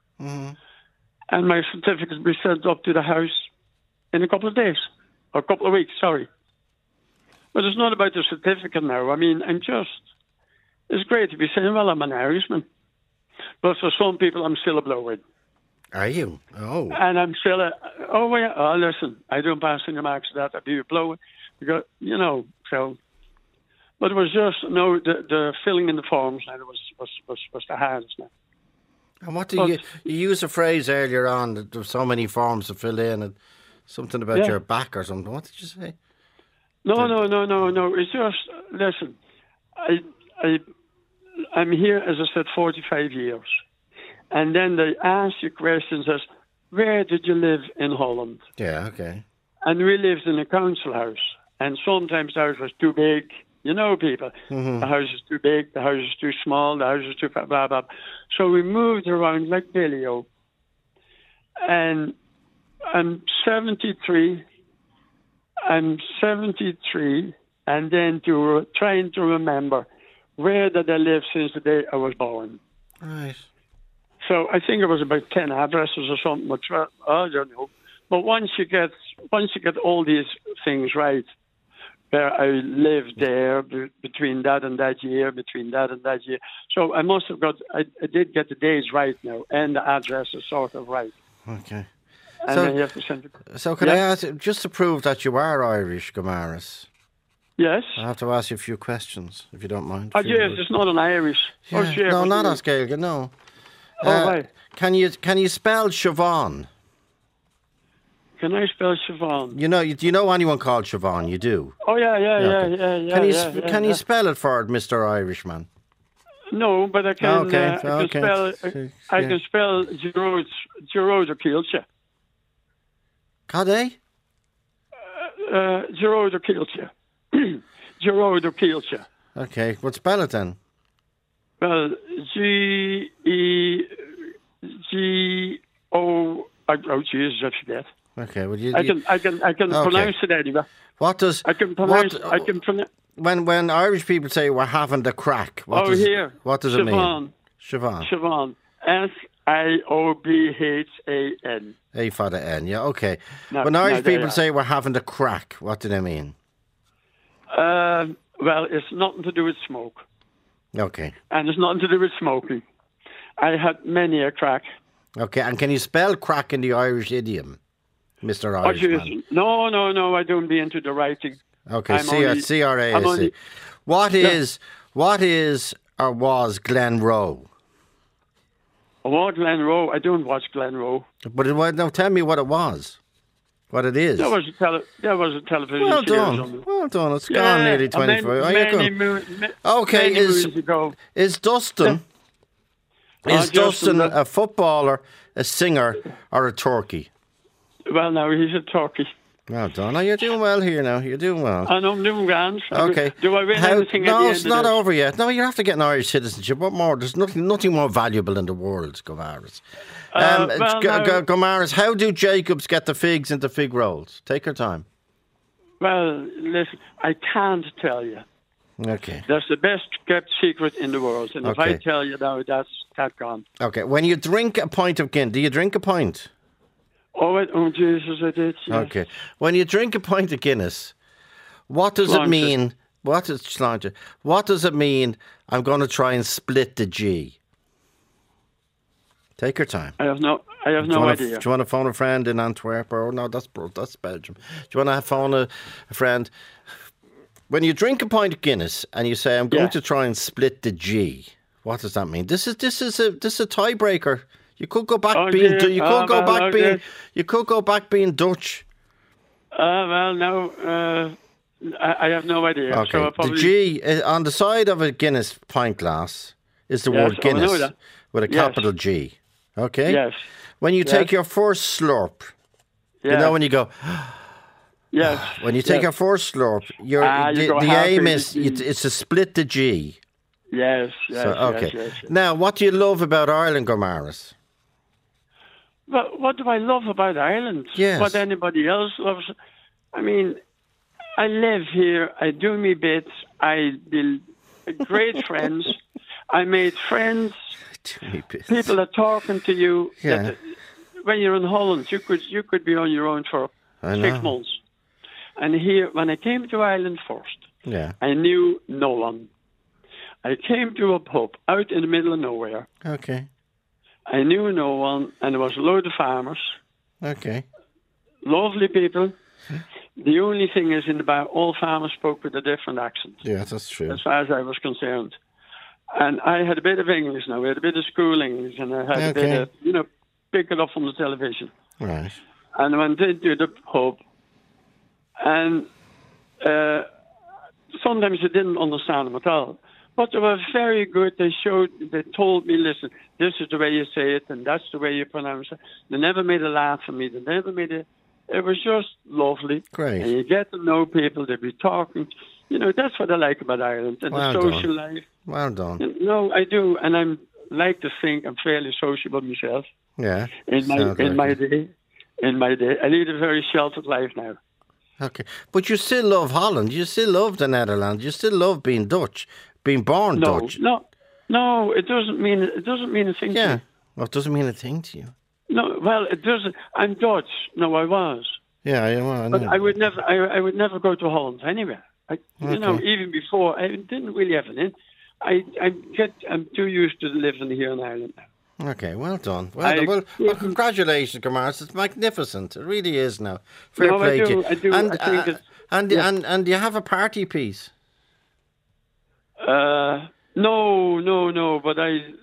And my certificate will be sent up to the house in a couple of days. Or a couple of weeks, sorry. But it's not about the certificate now. I mean, it's great to be saying, well, I'm an Irishman. But for some people, I'm still a blow-in. Are you? Oh. And I'm still listen, I don't pass any marks to that. I'd be a blow-in. Because, so. But it was just, the filling in the forms now was the hardest now. And what do you used a phrase earlier on that there's so many forms to fill in, and something about your back or something. What did you say? No. It's just, listen, I'm here, as I said, 45 years. And then they ask you questions as, where did you live in Holland? Yeah, okay. And we lived in a council house. And sometimes the house was too big. People. The house is too big, the house is too small, the house is too blah, blah, blah. So we moved around like Billy-O. And I'm 73, and then trying to remember where did I live since the day I was born. Right. So I think it was about 10 addresses or something. I don't know. But once you get all these things right, where I lived there between that and that year. So I must have I did get the days right now, and the address is sort of right. Okay. And then you have to send it. So can I ask, just to prove that you are Irish, Gamaras? Yes. I have to ask you a few questions, if you don't mind. Yes, it's not an Irish. Yeah. No, not as Gaeilge, no. Right. Can you spell Siobhan? Can I spell Siobhan? Do you know anyone called Siobhan? You do? Oh, yeah. Can you spell it for Mr. Irishman? No, but I can. I can spell Gerard O'Keelcha. Cade? Gerard O'Keelcha. Gerard O'Keelcha. Okay, well, spell it then. Well, G-E-G-O. Oh, Jesus, I forget. Okay, well, I can pronounce it anyway. What does I can pronounce? I can pronounce. When Irish people say we're having the crack, what does it mean? Siobhan. Siobhan. A for the N, yeah, okay. When Irish people say we're having the crack, what do they mean? Well, it's nothing to do with smoke. Okay. And it's nothing to do with smoking. I had many a crack. Okay, and can you spell crack in the Irish idiom, Mr. Irishman? No, I don't be into the writing. Okay, C-R-A-C. What is or was Glenroe? What Glenroe? I don't watch Glenroe. But now tell me what it was. What it is. That was a television Well series. done. Well done. It's gone nearly 25. Okay, is Dustin a footballer, a singer, or a turkey? Well, no, he's a turkey. Well done. Now, you're doing well here now. You're doing well. I know I'm doing grand. Okay. Do I win anything at the end? No, it's not over yet. No, you have to get an Irish citizenship. What more? There's nothing more valuable in the world, Gomaris. Gomaris, how do Jacobs get the figs into fig rolls? Take your time. Well, listen, I can't tell you. Okay. That's the best kept secret in the world. And if I tell you now, that's gone. Okay. When you drink a pint of Guinness, do you drink a pint? Oh, Jesus, I did. Yes. Okay. When you drink a pint of Guinness, what does it mean? What does it mean? I'm going to try and split the G. Take your time. I have no idea. Do you want to phone a friend in Antwerp? Or no, that's Belgium. Do you want to phone a friend? When you drink a pint of Guinness and you say, "I'm going to try and split the G," what does that mean? This is a tiebreaker. You could go back You could go back being Dutch. Well, no. I have no idea. Okay. So the G on the side of a Guinness pint glass is the word Guinness with a capital G. Okay. Yes. When you take your first slurp, you know when you go. Yes. When you take your first slurp, the aim is it's to split the G. Yes. Yes. Now, what do you love about Ireland, Gomaris? Well, what do I love about Ireland? Yes. What anybody else loves. I mean, I live here. I do me bits. I build great friends. I made friends. People are talking to you. Yeah. When you're in Holland, you could be on your own for 6 months. And here, when I came to Ireland first, I knew no one. I came to a pub out in the middle of nowhere. Okay. I knew no one, and there was a load of farmers. Okay. Lovely people. The only thing is, in the bar, all farmers spoke with a different accent. Yeah, that's true. As far as I was concerned. And I had a bit of English now. We had a bit of school English, and I had a bit of, pick it up from the television. Right. And I went into the pub, and sometimes I didn't understand them at all. But they were very good. They told me, listen, this is the way you say it, and that's the way you pronounce it. They never made a laugh at me. It was just lovely. Great. And you get to know people. They'd be talking. That's what I like about Ireland. And the social life. Well done. No, I do. And I like to think I'm fairly sociable myself. Yeah. In my day. I lead a very sheltered life now. Okay. But you still love Holland. You still love the Netherlands. You still love being Dutch. Being born Dutch. No, it doesn't mean a thing to you. Yeah. Well, it doesn't mean a thing to you. No, well, it doesn't. I'm Dutch. No, I was. Yeah, I know. But I would never go to Holland anywhere. Even before, I didn't really have an in. I'm too used to living here in Ireland now. Okay, well done. Well, congratulations, Gomaris. It's magnificent. It really is now. Fair play to you. I do. And do you have a party piece? No. But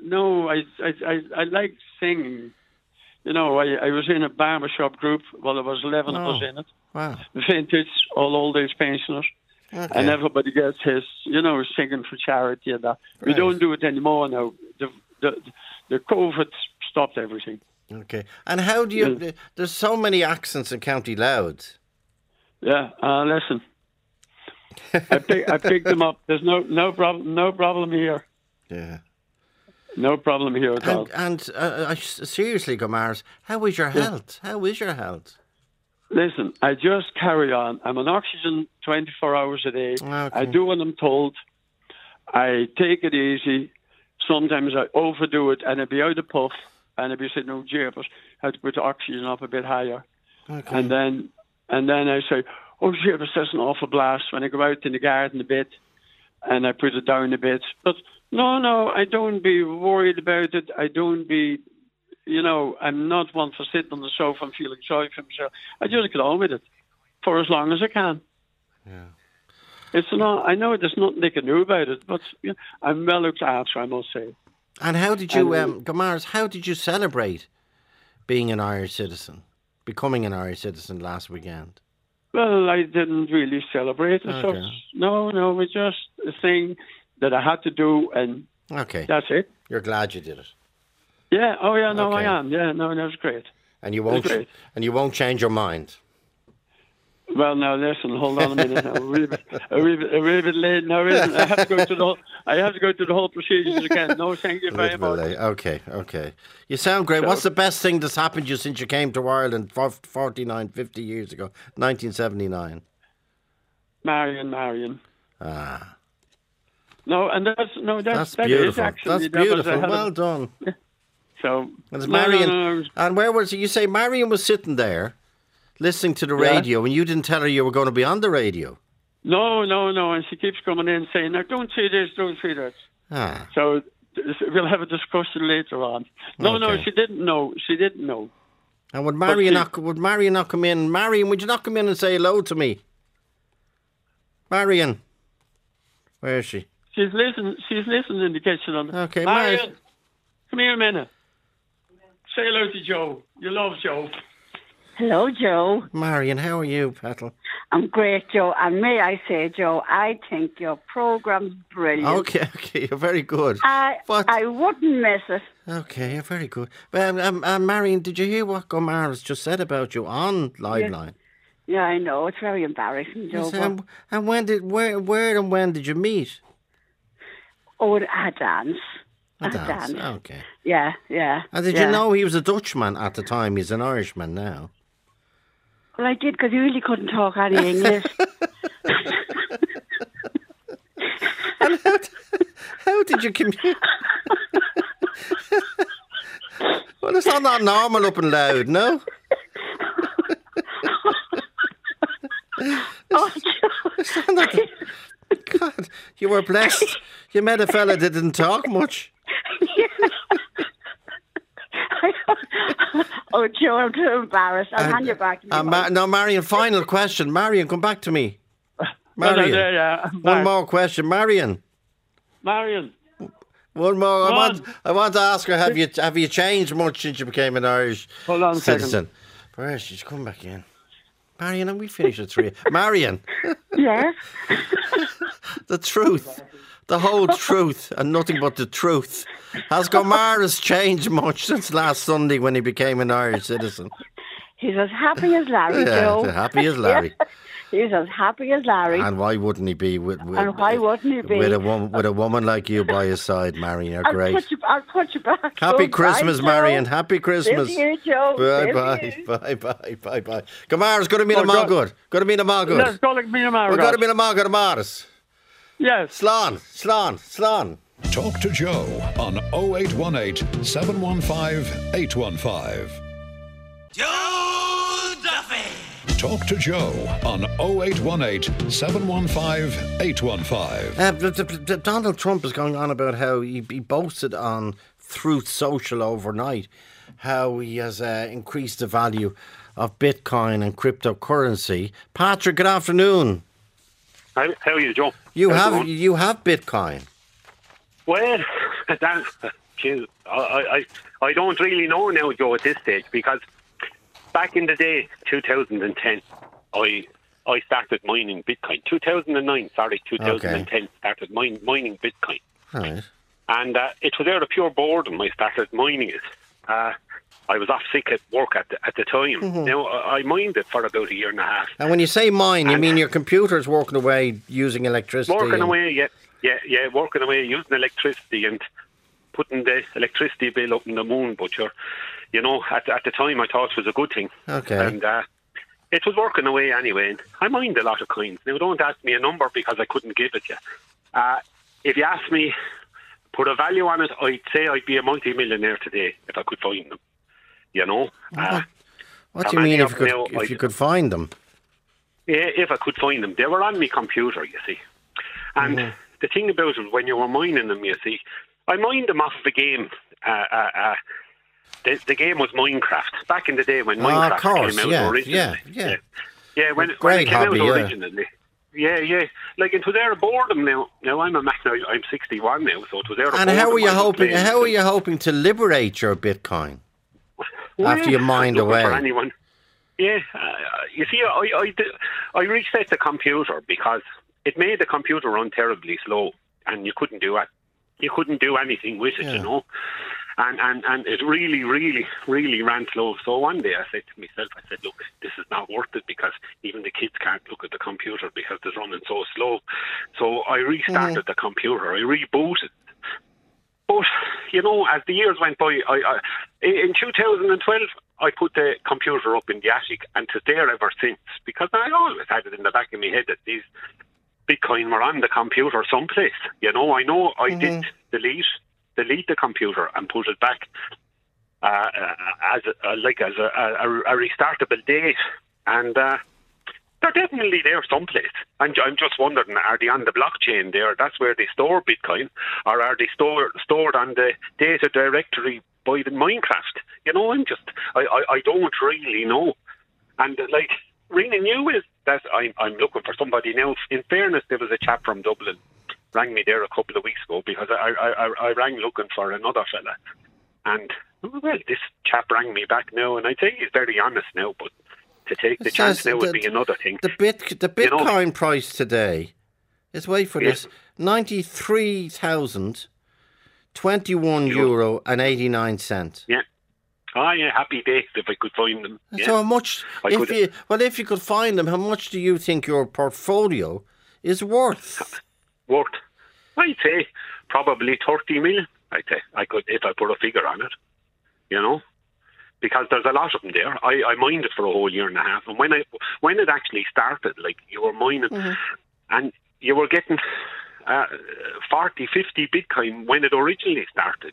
I like singing. I was in a barbershop group. Well, there was 11 of us in it. Wow. Vintage, all old age pensioners. Okay. And everybody gets his, singing for charity and that. Right. We don't do it anymore now. The COVID stopped everything. Okay. And how do you... There's so many accents in County Louth. Yeah, listen. I picked them up. There's no problem here. Yeah. No problem here at all. And seriously, Gomaris, how is your health? How is your health? Listen, I just carry on. I'm on oxygen 24 hours a day. Okay. I do what I'm told. I take it easy. Sometimes I overdo it, and I'd be out of puff, and I'd be saying, "Oh, jeepers, I have to put the oxygen up a bit higher." Okay. And then I say, "Oh, jeepers, that's an awful blast." When I go out in the garden a bit, and I put it down a bit. But no, I don't be worried about it. I don't be, I'm not one for sitting on the sofa and feeling sorry for myself. I just get on with it for as long as I can. Yeah. It's not. I know there's nothing they can do about it, but I'm well looked after, I must say. And how did you, Gomars, how did you celebrate being an Irish citizen, becoming an Irish citizen last weekend? Well, I didn't really celebrate as such. No, it's just a thing that I had to do, and that's it. You're glad you did it? Yeah. Oh, yeah. No, I am. Yeah. No, that was great. And you won't. And you won't change your mind. Well, now listen. Hold on a minute. Now. A wee bit late now, isn't it? I have to go through the whole procedures again. No, thank you very much. Okay. You sound great. What's the best thing that's happened to you since you came to Ireland 50 years ago, 1979? Marion. Ah. No, and that's beautiful. Actually, that's beautiful. Well done. So, and Marion, and where was you say Marion was sitting there, listening to the radio, and you didn't tell her you were going to be on the radio? No, and she keeps coming in saying, "No, don't say this, don't say that." Ah. So we'll have a discussion later on. No, she didn't know. And would Marion not come in? Marion, would you not come in and say hello to me? Marion, where is she? She's listening in the kitchen. Okay, Marion, come here a minute. Say hello to Joe. You love Joe. Hello, Joe. Marion, how are you, Petal? I'm great, Joe. And may I say, Joe, I think your program's brilliant. Okay, you're very good. I wouldn't miss it. Okay, you're very good. Marion, did you hear what Gomars just said about you on Live Line? Yeah, I know. It's very embarrassing, Joe. Yes, and where and when did you meet? Oh, at a dance. A dance. Okay. Yeah. And did you know he was a Dutchman at the time? He's an Irishman now. Well, I did, because he really couldn't talk any English. And how did you communicate? Well, it's not that normal up and loud, no? God, you were blessed. You met a fella that didn't talk much. Oh, Joe, I'm too embarrassed. I'll hand you back to me. No, Marion, final question. Marion, come back to me. Marion, one more question. Marion. One more. I want to ask her, have you changed much since you became an Irish citizen? Where is she? She's come back in. Marion, and we finish at 3. Marion. Yes? The truth. The whole truth and nothing but the truth. Has Gomars changed much since last Sunday when he became an Irish citizen? He's as happy as Larry, Joe. Happy as Larry. He's as happy as Larry. And why wouldn't he be with a woman like you by his side, Marion? You're great. I'll put you back. Happy Christmas, Marion. Happy Christmas. Same to you, Joe. Bye. Gomars, go to meet him all good. Go to meet him all good. Let's go to meet him all good. Go to meet him all good, Gomars. Yes. Slán. Talk to Joe on 0818 715 815. Joe Duffy. Talk to Joe on 0818 715 815. Donald Trump is going on about how he boasted on Truth Social overnight how he has increased the value of Bitcoin and cryptocurrency. Patrick, good afternoon. How are you, Joe? You have Bitcoin. Well, I don't really know now, Joe, at this stage, because back in the day, 2010, I started mining Bitcoin. 2009, started mining Bitcoin. Right. And it was out of pure boredom I started mining it. I was off sick at work at the time. Mm-hmm. Now, I mined it for about a year and a half. And when you say mine, you mean your computer's working away using electricity? Working away, yeah, working away using electricity and putting the electricity bill up in the moon. But at the time I thought it was a good thing. Okay. And it was working away anyway. And I mined a lot of coins. Now, don't ask me a number because I couldn't give it to you. If you ask me, put a value on it, I'd say I'd be a multi-millionaire today if I could find them. What do you mean if you could find them? Yeah, if I could find them. They were on my computer, you see. And the thing about it, when you were mining them, you see, I mined them off of a game, the game was Minecraft. Back in the day when Minecraft came out originally. Yeah, when it came out originally. Yeah. Like, it was there boredom now. Now, I'm 61 now, so it was there. And how are you hoping to liberate your Bitcoin after you mined away? For anyone. Yeah, you see, I reset the computer because it made the computer run terribly slow, and you couldn't do it. You couldn't do anything with it, you know. And it really, really, really ran slow. So one day I said to myself, look, this is not worth it because even the kids can't look at the computer because it's running so slow. So I restarted the computer. I rebooted. But, you know, as the years went by, in 2012, I put the computer up in the attic, and it's there ever since, because I always had it in the back of my head that these Bitcoin were on the computer someplace. You know I did delete the computer and put it back as a restartable date, and they're definitely there someplace. And I'm just wondering, are they on the blockchain there? That's where they store Bitcoin, or are they stored on the data directory by the Minecraft? You know, I don't really know. And like, ringing you is that I'm looking for somebody now. In fairness, there was a chap from Dublin rang me there a couple of weeks ago because I rang looking for another fella, and well, this chap rang me back now, and I'd say he's very honest now, but to take the chance now would be another thing. The Bitcoin price today is, wait for this, 93,021 euro and 89 cents. Yeah. Oh yeah, happy days if I could find them. Yeah. So how much? If you could find them, how much do you think your portfolio is worth? I'd say probably 30 million. I'd say I could, if I put a figure on it. You know, because there's a lot of them there. I mined it for a whole year and a half, and when it actually started, like, you were mining, and you were getting 40, 50 Bitcoin when it originally started.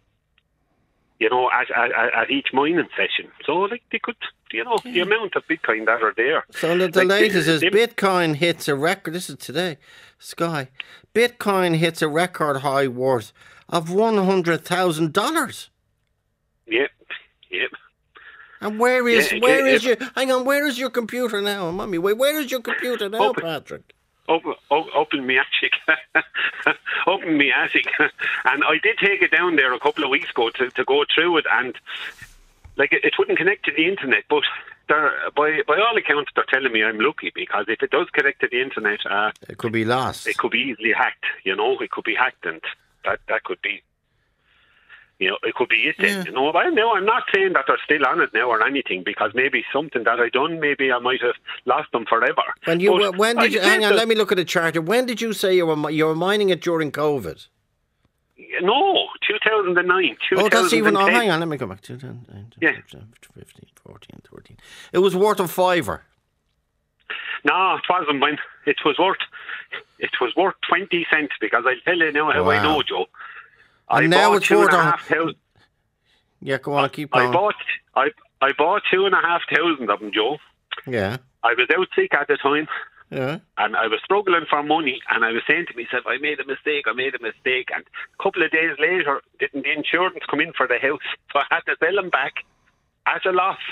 You know, at each mining session. So, like, they could, you know, the amount of Bitcoin that are there. So the latest is Bitcoin hits a record. This is today, Sky. Bitcoin hits a record high worth of $100,000. Yep. And where is your computer now, Mummy? Where is your computer now, Patrick? Open me attic. Open me attic. And I did take it down there a couple of weeks ago to go through it, and like, it wouldn't connect to the internet, but by all accounts they're telling me I'm lucky, because if it does connect to the internet, it could be lost. It could be easily hacked, you know. It could be hacked, and that could be, you know, it could be it then, you know. But no, I'm not saying that they're still on it now or anything, because maybe something that I done, maybe I might have lost them forever. When did you hang on? Let me look at the charter. When did you say you were mining it during COVID? No, 2009. Oh, that's even. Oh, hang on. Let me go back. 2009, 15, 14, 13. It was worth a $5. No, it wasn't. When it was worth 20 cents, because I'll tell you now how I know, Joe. And now it's worth $2,500. Yeah, go on, keep going. I bought 2,500 of them, Joe. Yeah. I was out sick at the time. Yeah. And I was struggling for money, and I was saying to myself, I made a mistake. And a couple of days later, didn't the insurance come in for the house? So I had to sell them back at a loss.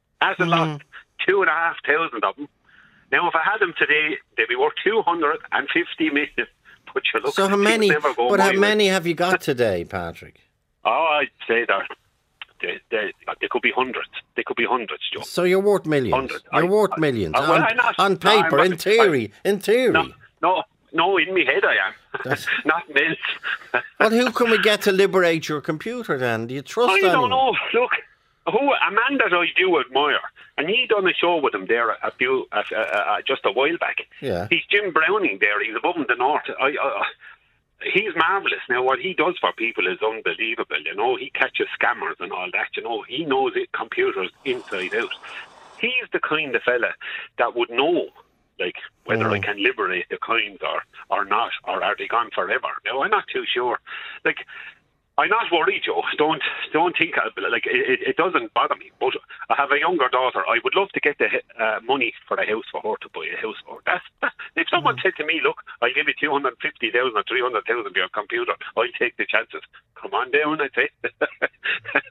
2,500 of them. Now, if I had them today, they'd be worth 250 million. But you look, so how many? But how many have you got today, Patrick? Oh, I'd say that they could be hundreds. They could be hundreds, Joe. So you're worth millions. You're worth millions on paper, in theory. No, in my head I am. Not millions. Well, who can we get to liberate your computer then? Do you trust anyone? I don't know. Look, a man that I do admire, and he done a show with him there just a while back. Yeah. He's Jim Browning there. He's above in the north. He's marvellous. Now, what he does for people is unbelievable, you know. He catches scammers and all that, you know. He knows computers inside out. He's the kind of fella that would know, like, whether I can liberate the coins or not, or are they gone forever. Now, I'm not too sure. Like, I'm not worried, Joe. Don't think, like, it doesn't bother me. But I have a younger daughter. I would love to get the money for the house for her to buy a house for. If someone said to me, look, I'll give you 250,000 or 300,000 for your computer, I'll take the chances. Come on down, I'd say.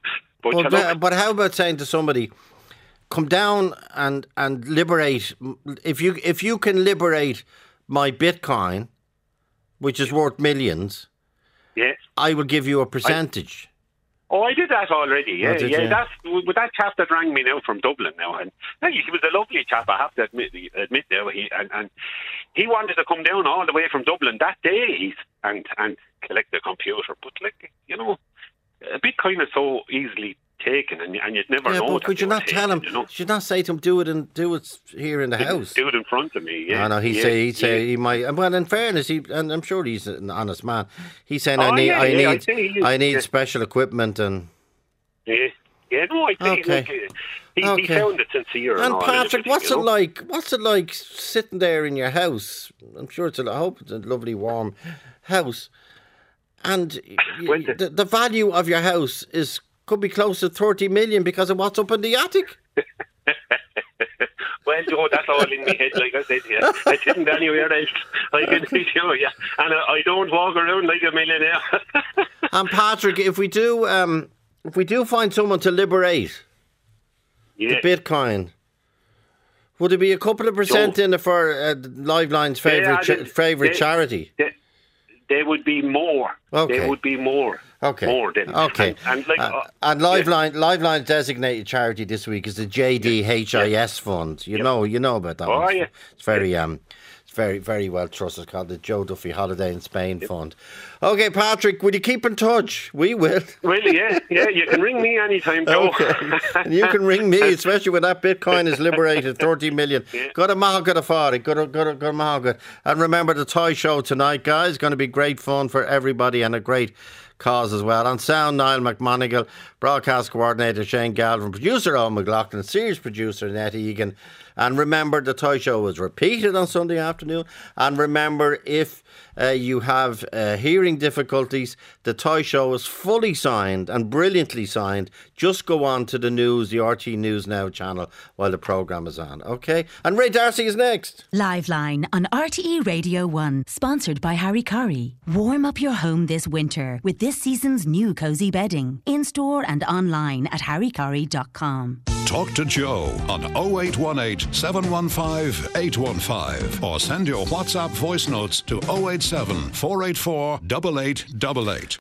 But how about saying to somebody, come down and liberate, if you can liberate my Bitcoin, which is worth millions, I will give you a percentage. I did that already, yeah. That's with that chap that rang me now from Dublin now, and he was a lovely chap, I have to admit now. He wanted to come down all the way from Dublin that day and collect the computer. But Bitcoin is so easily taken, and you'd never know. But could you not tell him? Should not say to him, do it here in the house. Do it in front of me. Yeah. No, he'd say he might. Well, in fairness, and I'm sure he's an honest man. He's saying, I need special equipment and. I think he found it sincere. And Patrick, what's it like? What's it like sitting there in your house? I'm sure I hope it's a lovely, warm house, and the value of your house could be close to 30 million because of what's up in the attic. Well, Joe, that's all in my head, like I said. Yeah. I didn't anywhere else. I can show you, and I don't walk around like a millionaire. And Patrick, if we do find someone to liberate the Bitcoin, would it be a couple of percent in it for Liveline's favourite charity? They would be more. Okay. They would be more. Okay. More than. Okay. And Liveline's designated charity this week is the JDHIS Fund. You know about that one. Yeah. It's very, very well trusted. It's called the Joe Duffy Holiday in Spain Fund. Okay, Patrick, will you keep in touch? We will. Well, yeah, you can ring me anytime, Joe. Okay. And you can ring me, especially when that Bitcoin is liberated, 30 million. Go to Mahogany Fari. Go to Mahogany. And remember the toy show tonight, guys. It's going to be great fun for everybody and a great cause as well. On sound, Niall McMonigal, broadcast coordinator Shane Galvin, producer Owen McLaughlin, series producer Annette Egan. And remember, the toy show was repeated on Sunday afternoon. And remember, if you have hearing difficulties, the toy show is fully signed and brilliantly signed. Just go on to the news, the RT News Now channel while the programme is on. Okay? And Ray Darcy is next. Liveline on RTE Radio 1, sponsored by Harry Curry. Warm up your home this winter with this season's new cosy bedding. In store and online at harrycurry.com. Talk to Joe on 0818 715 815 or send your WhatsApp voice notes to 087 484 8888.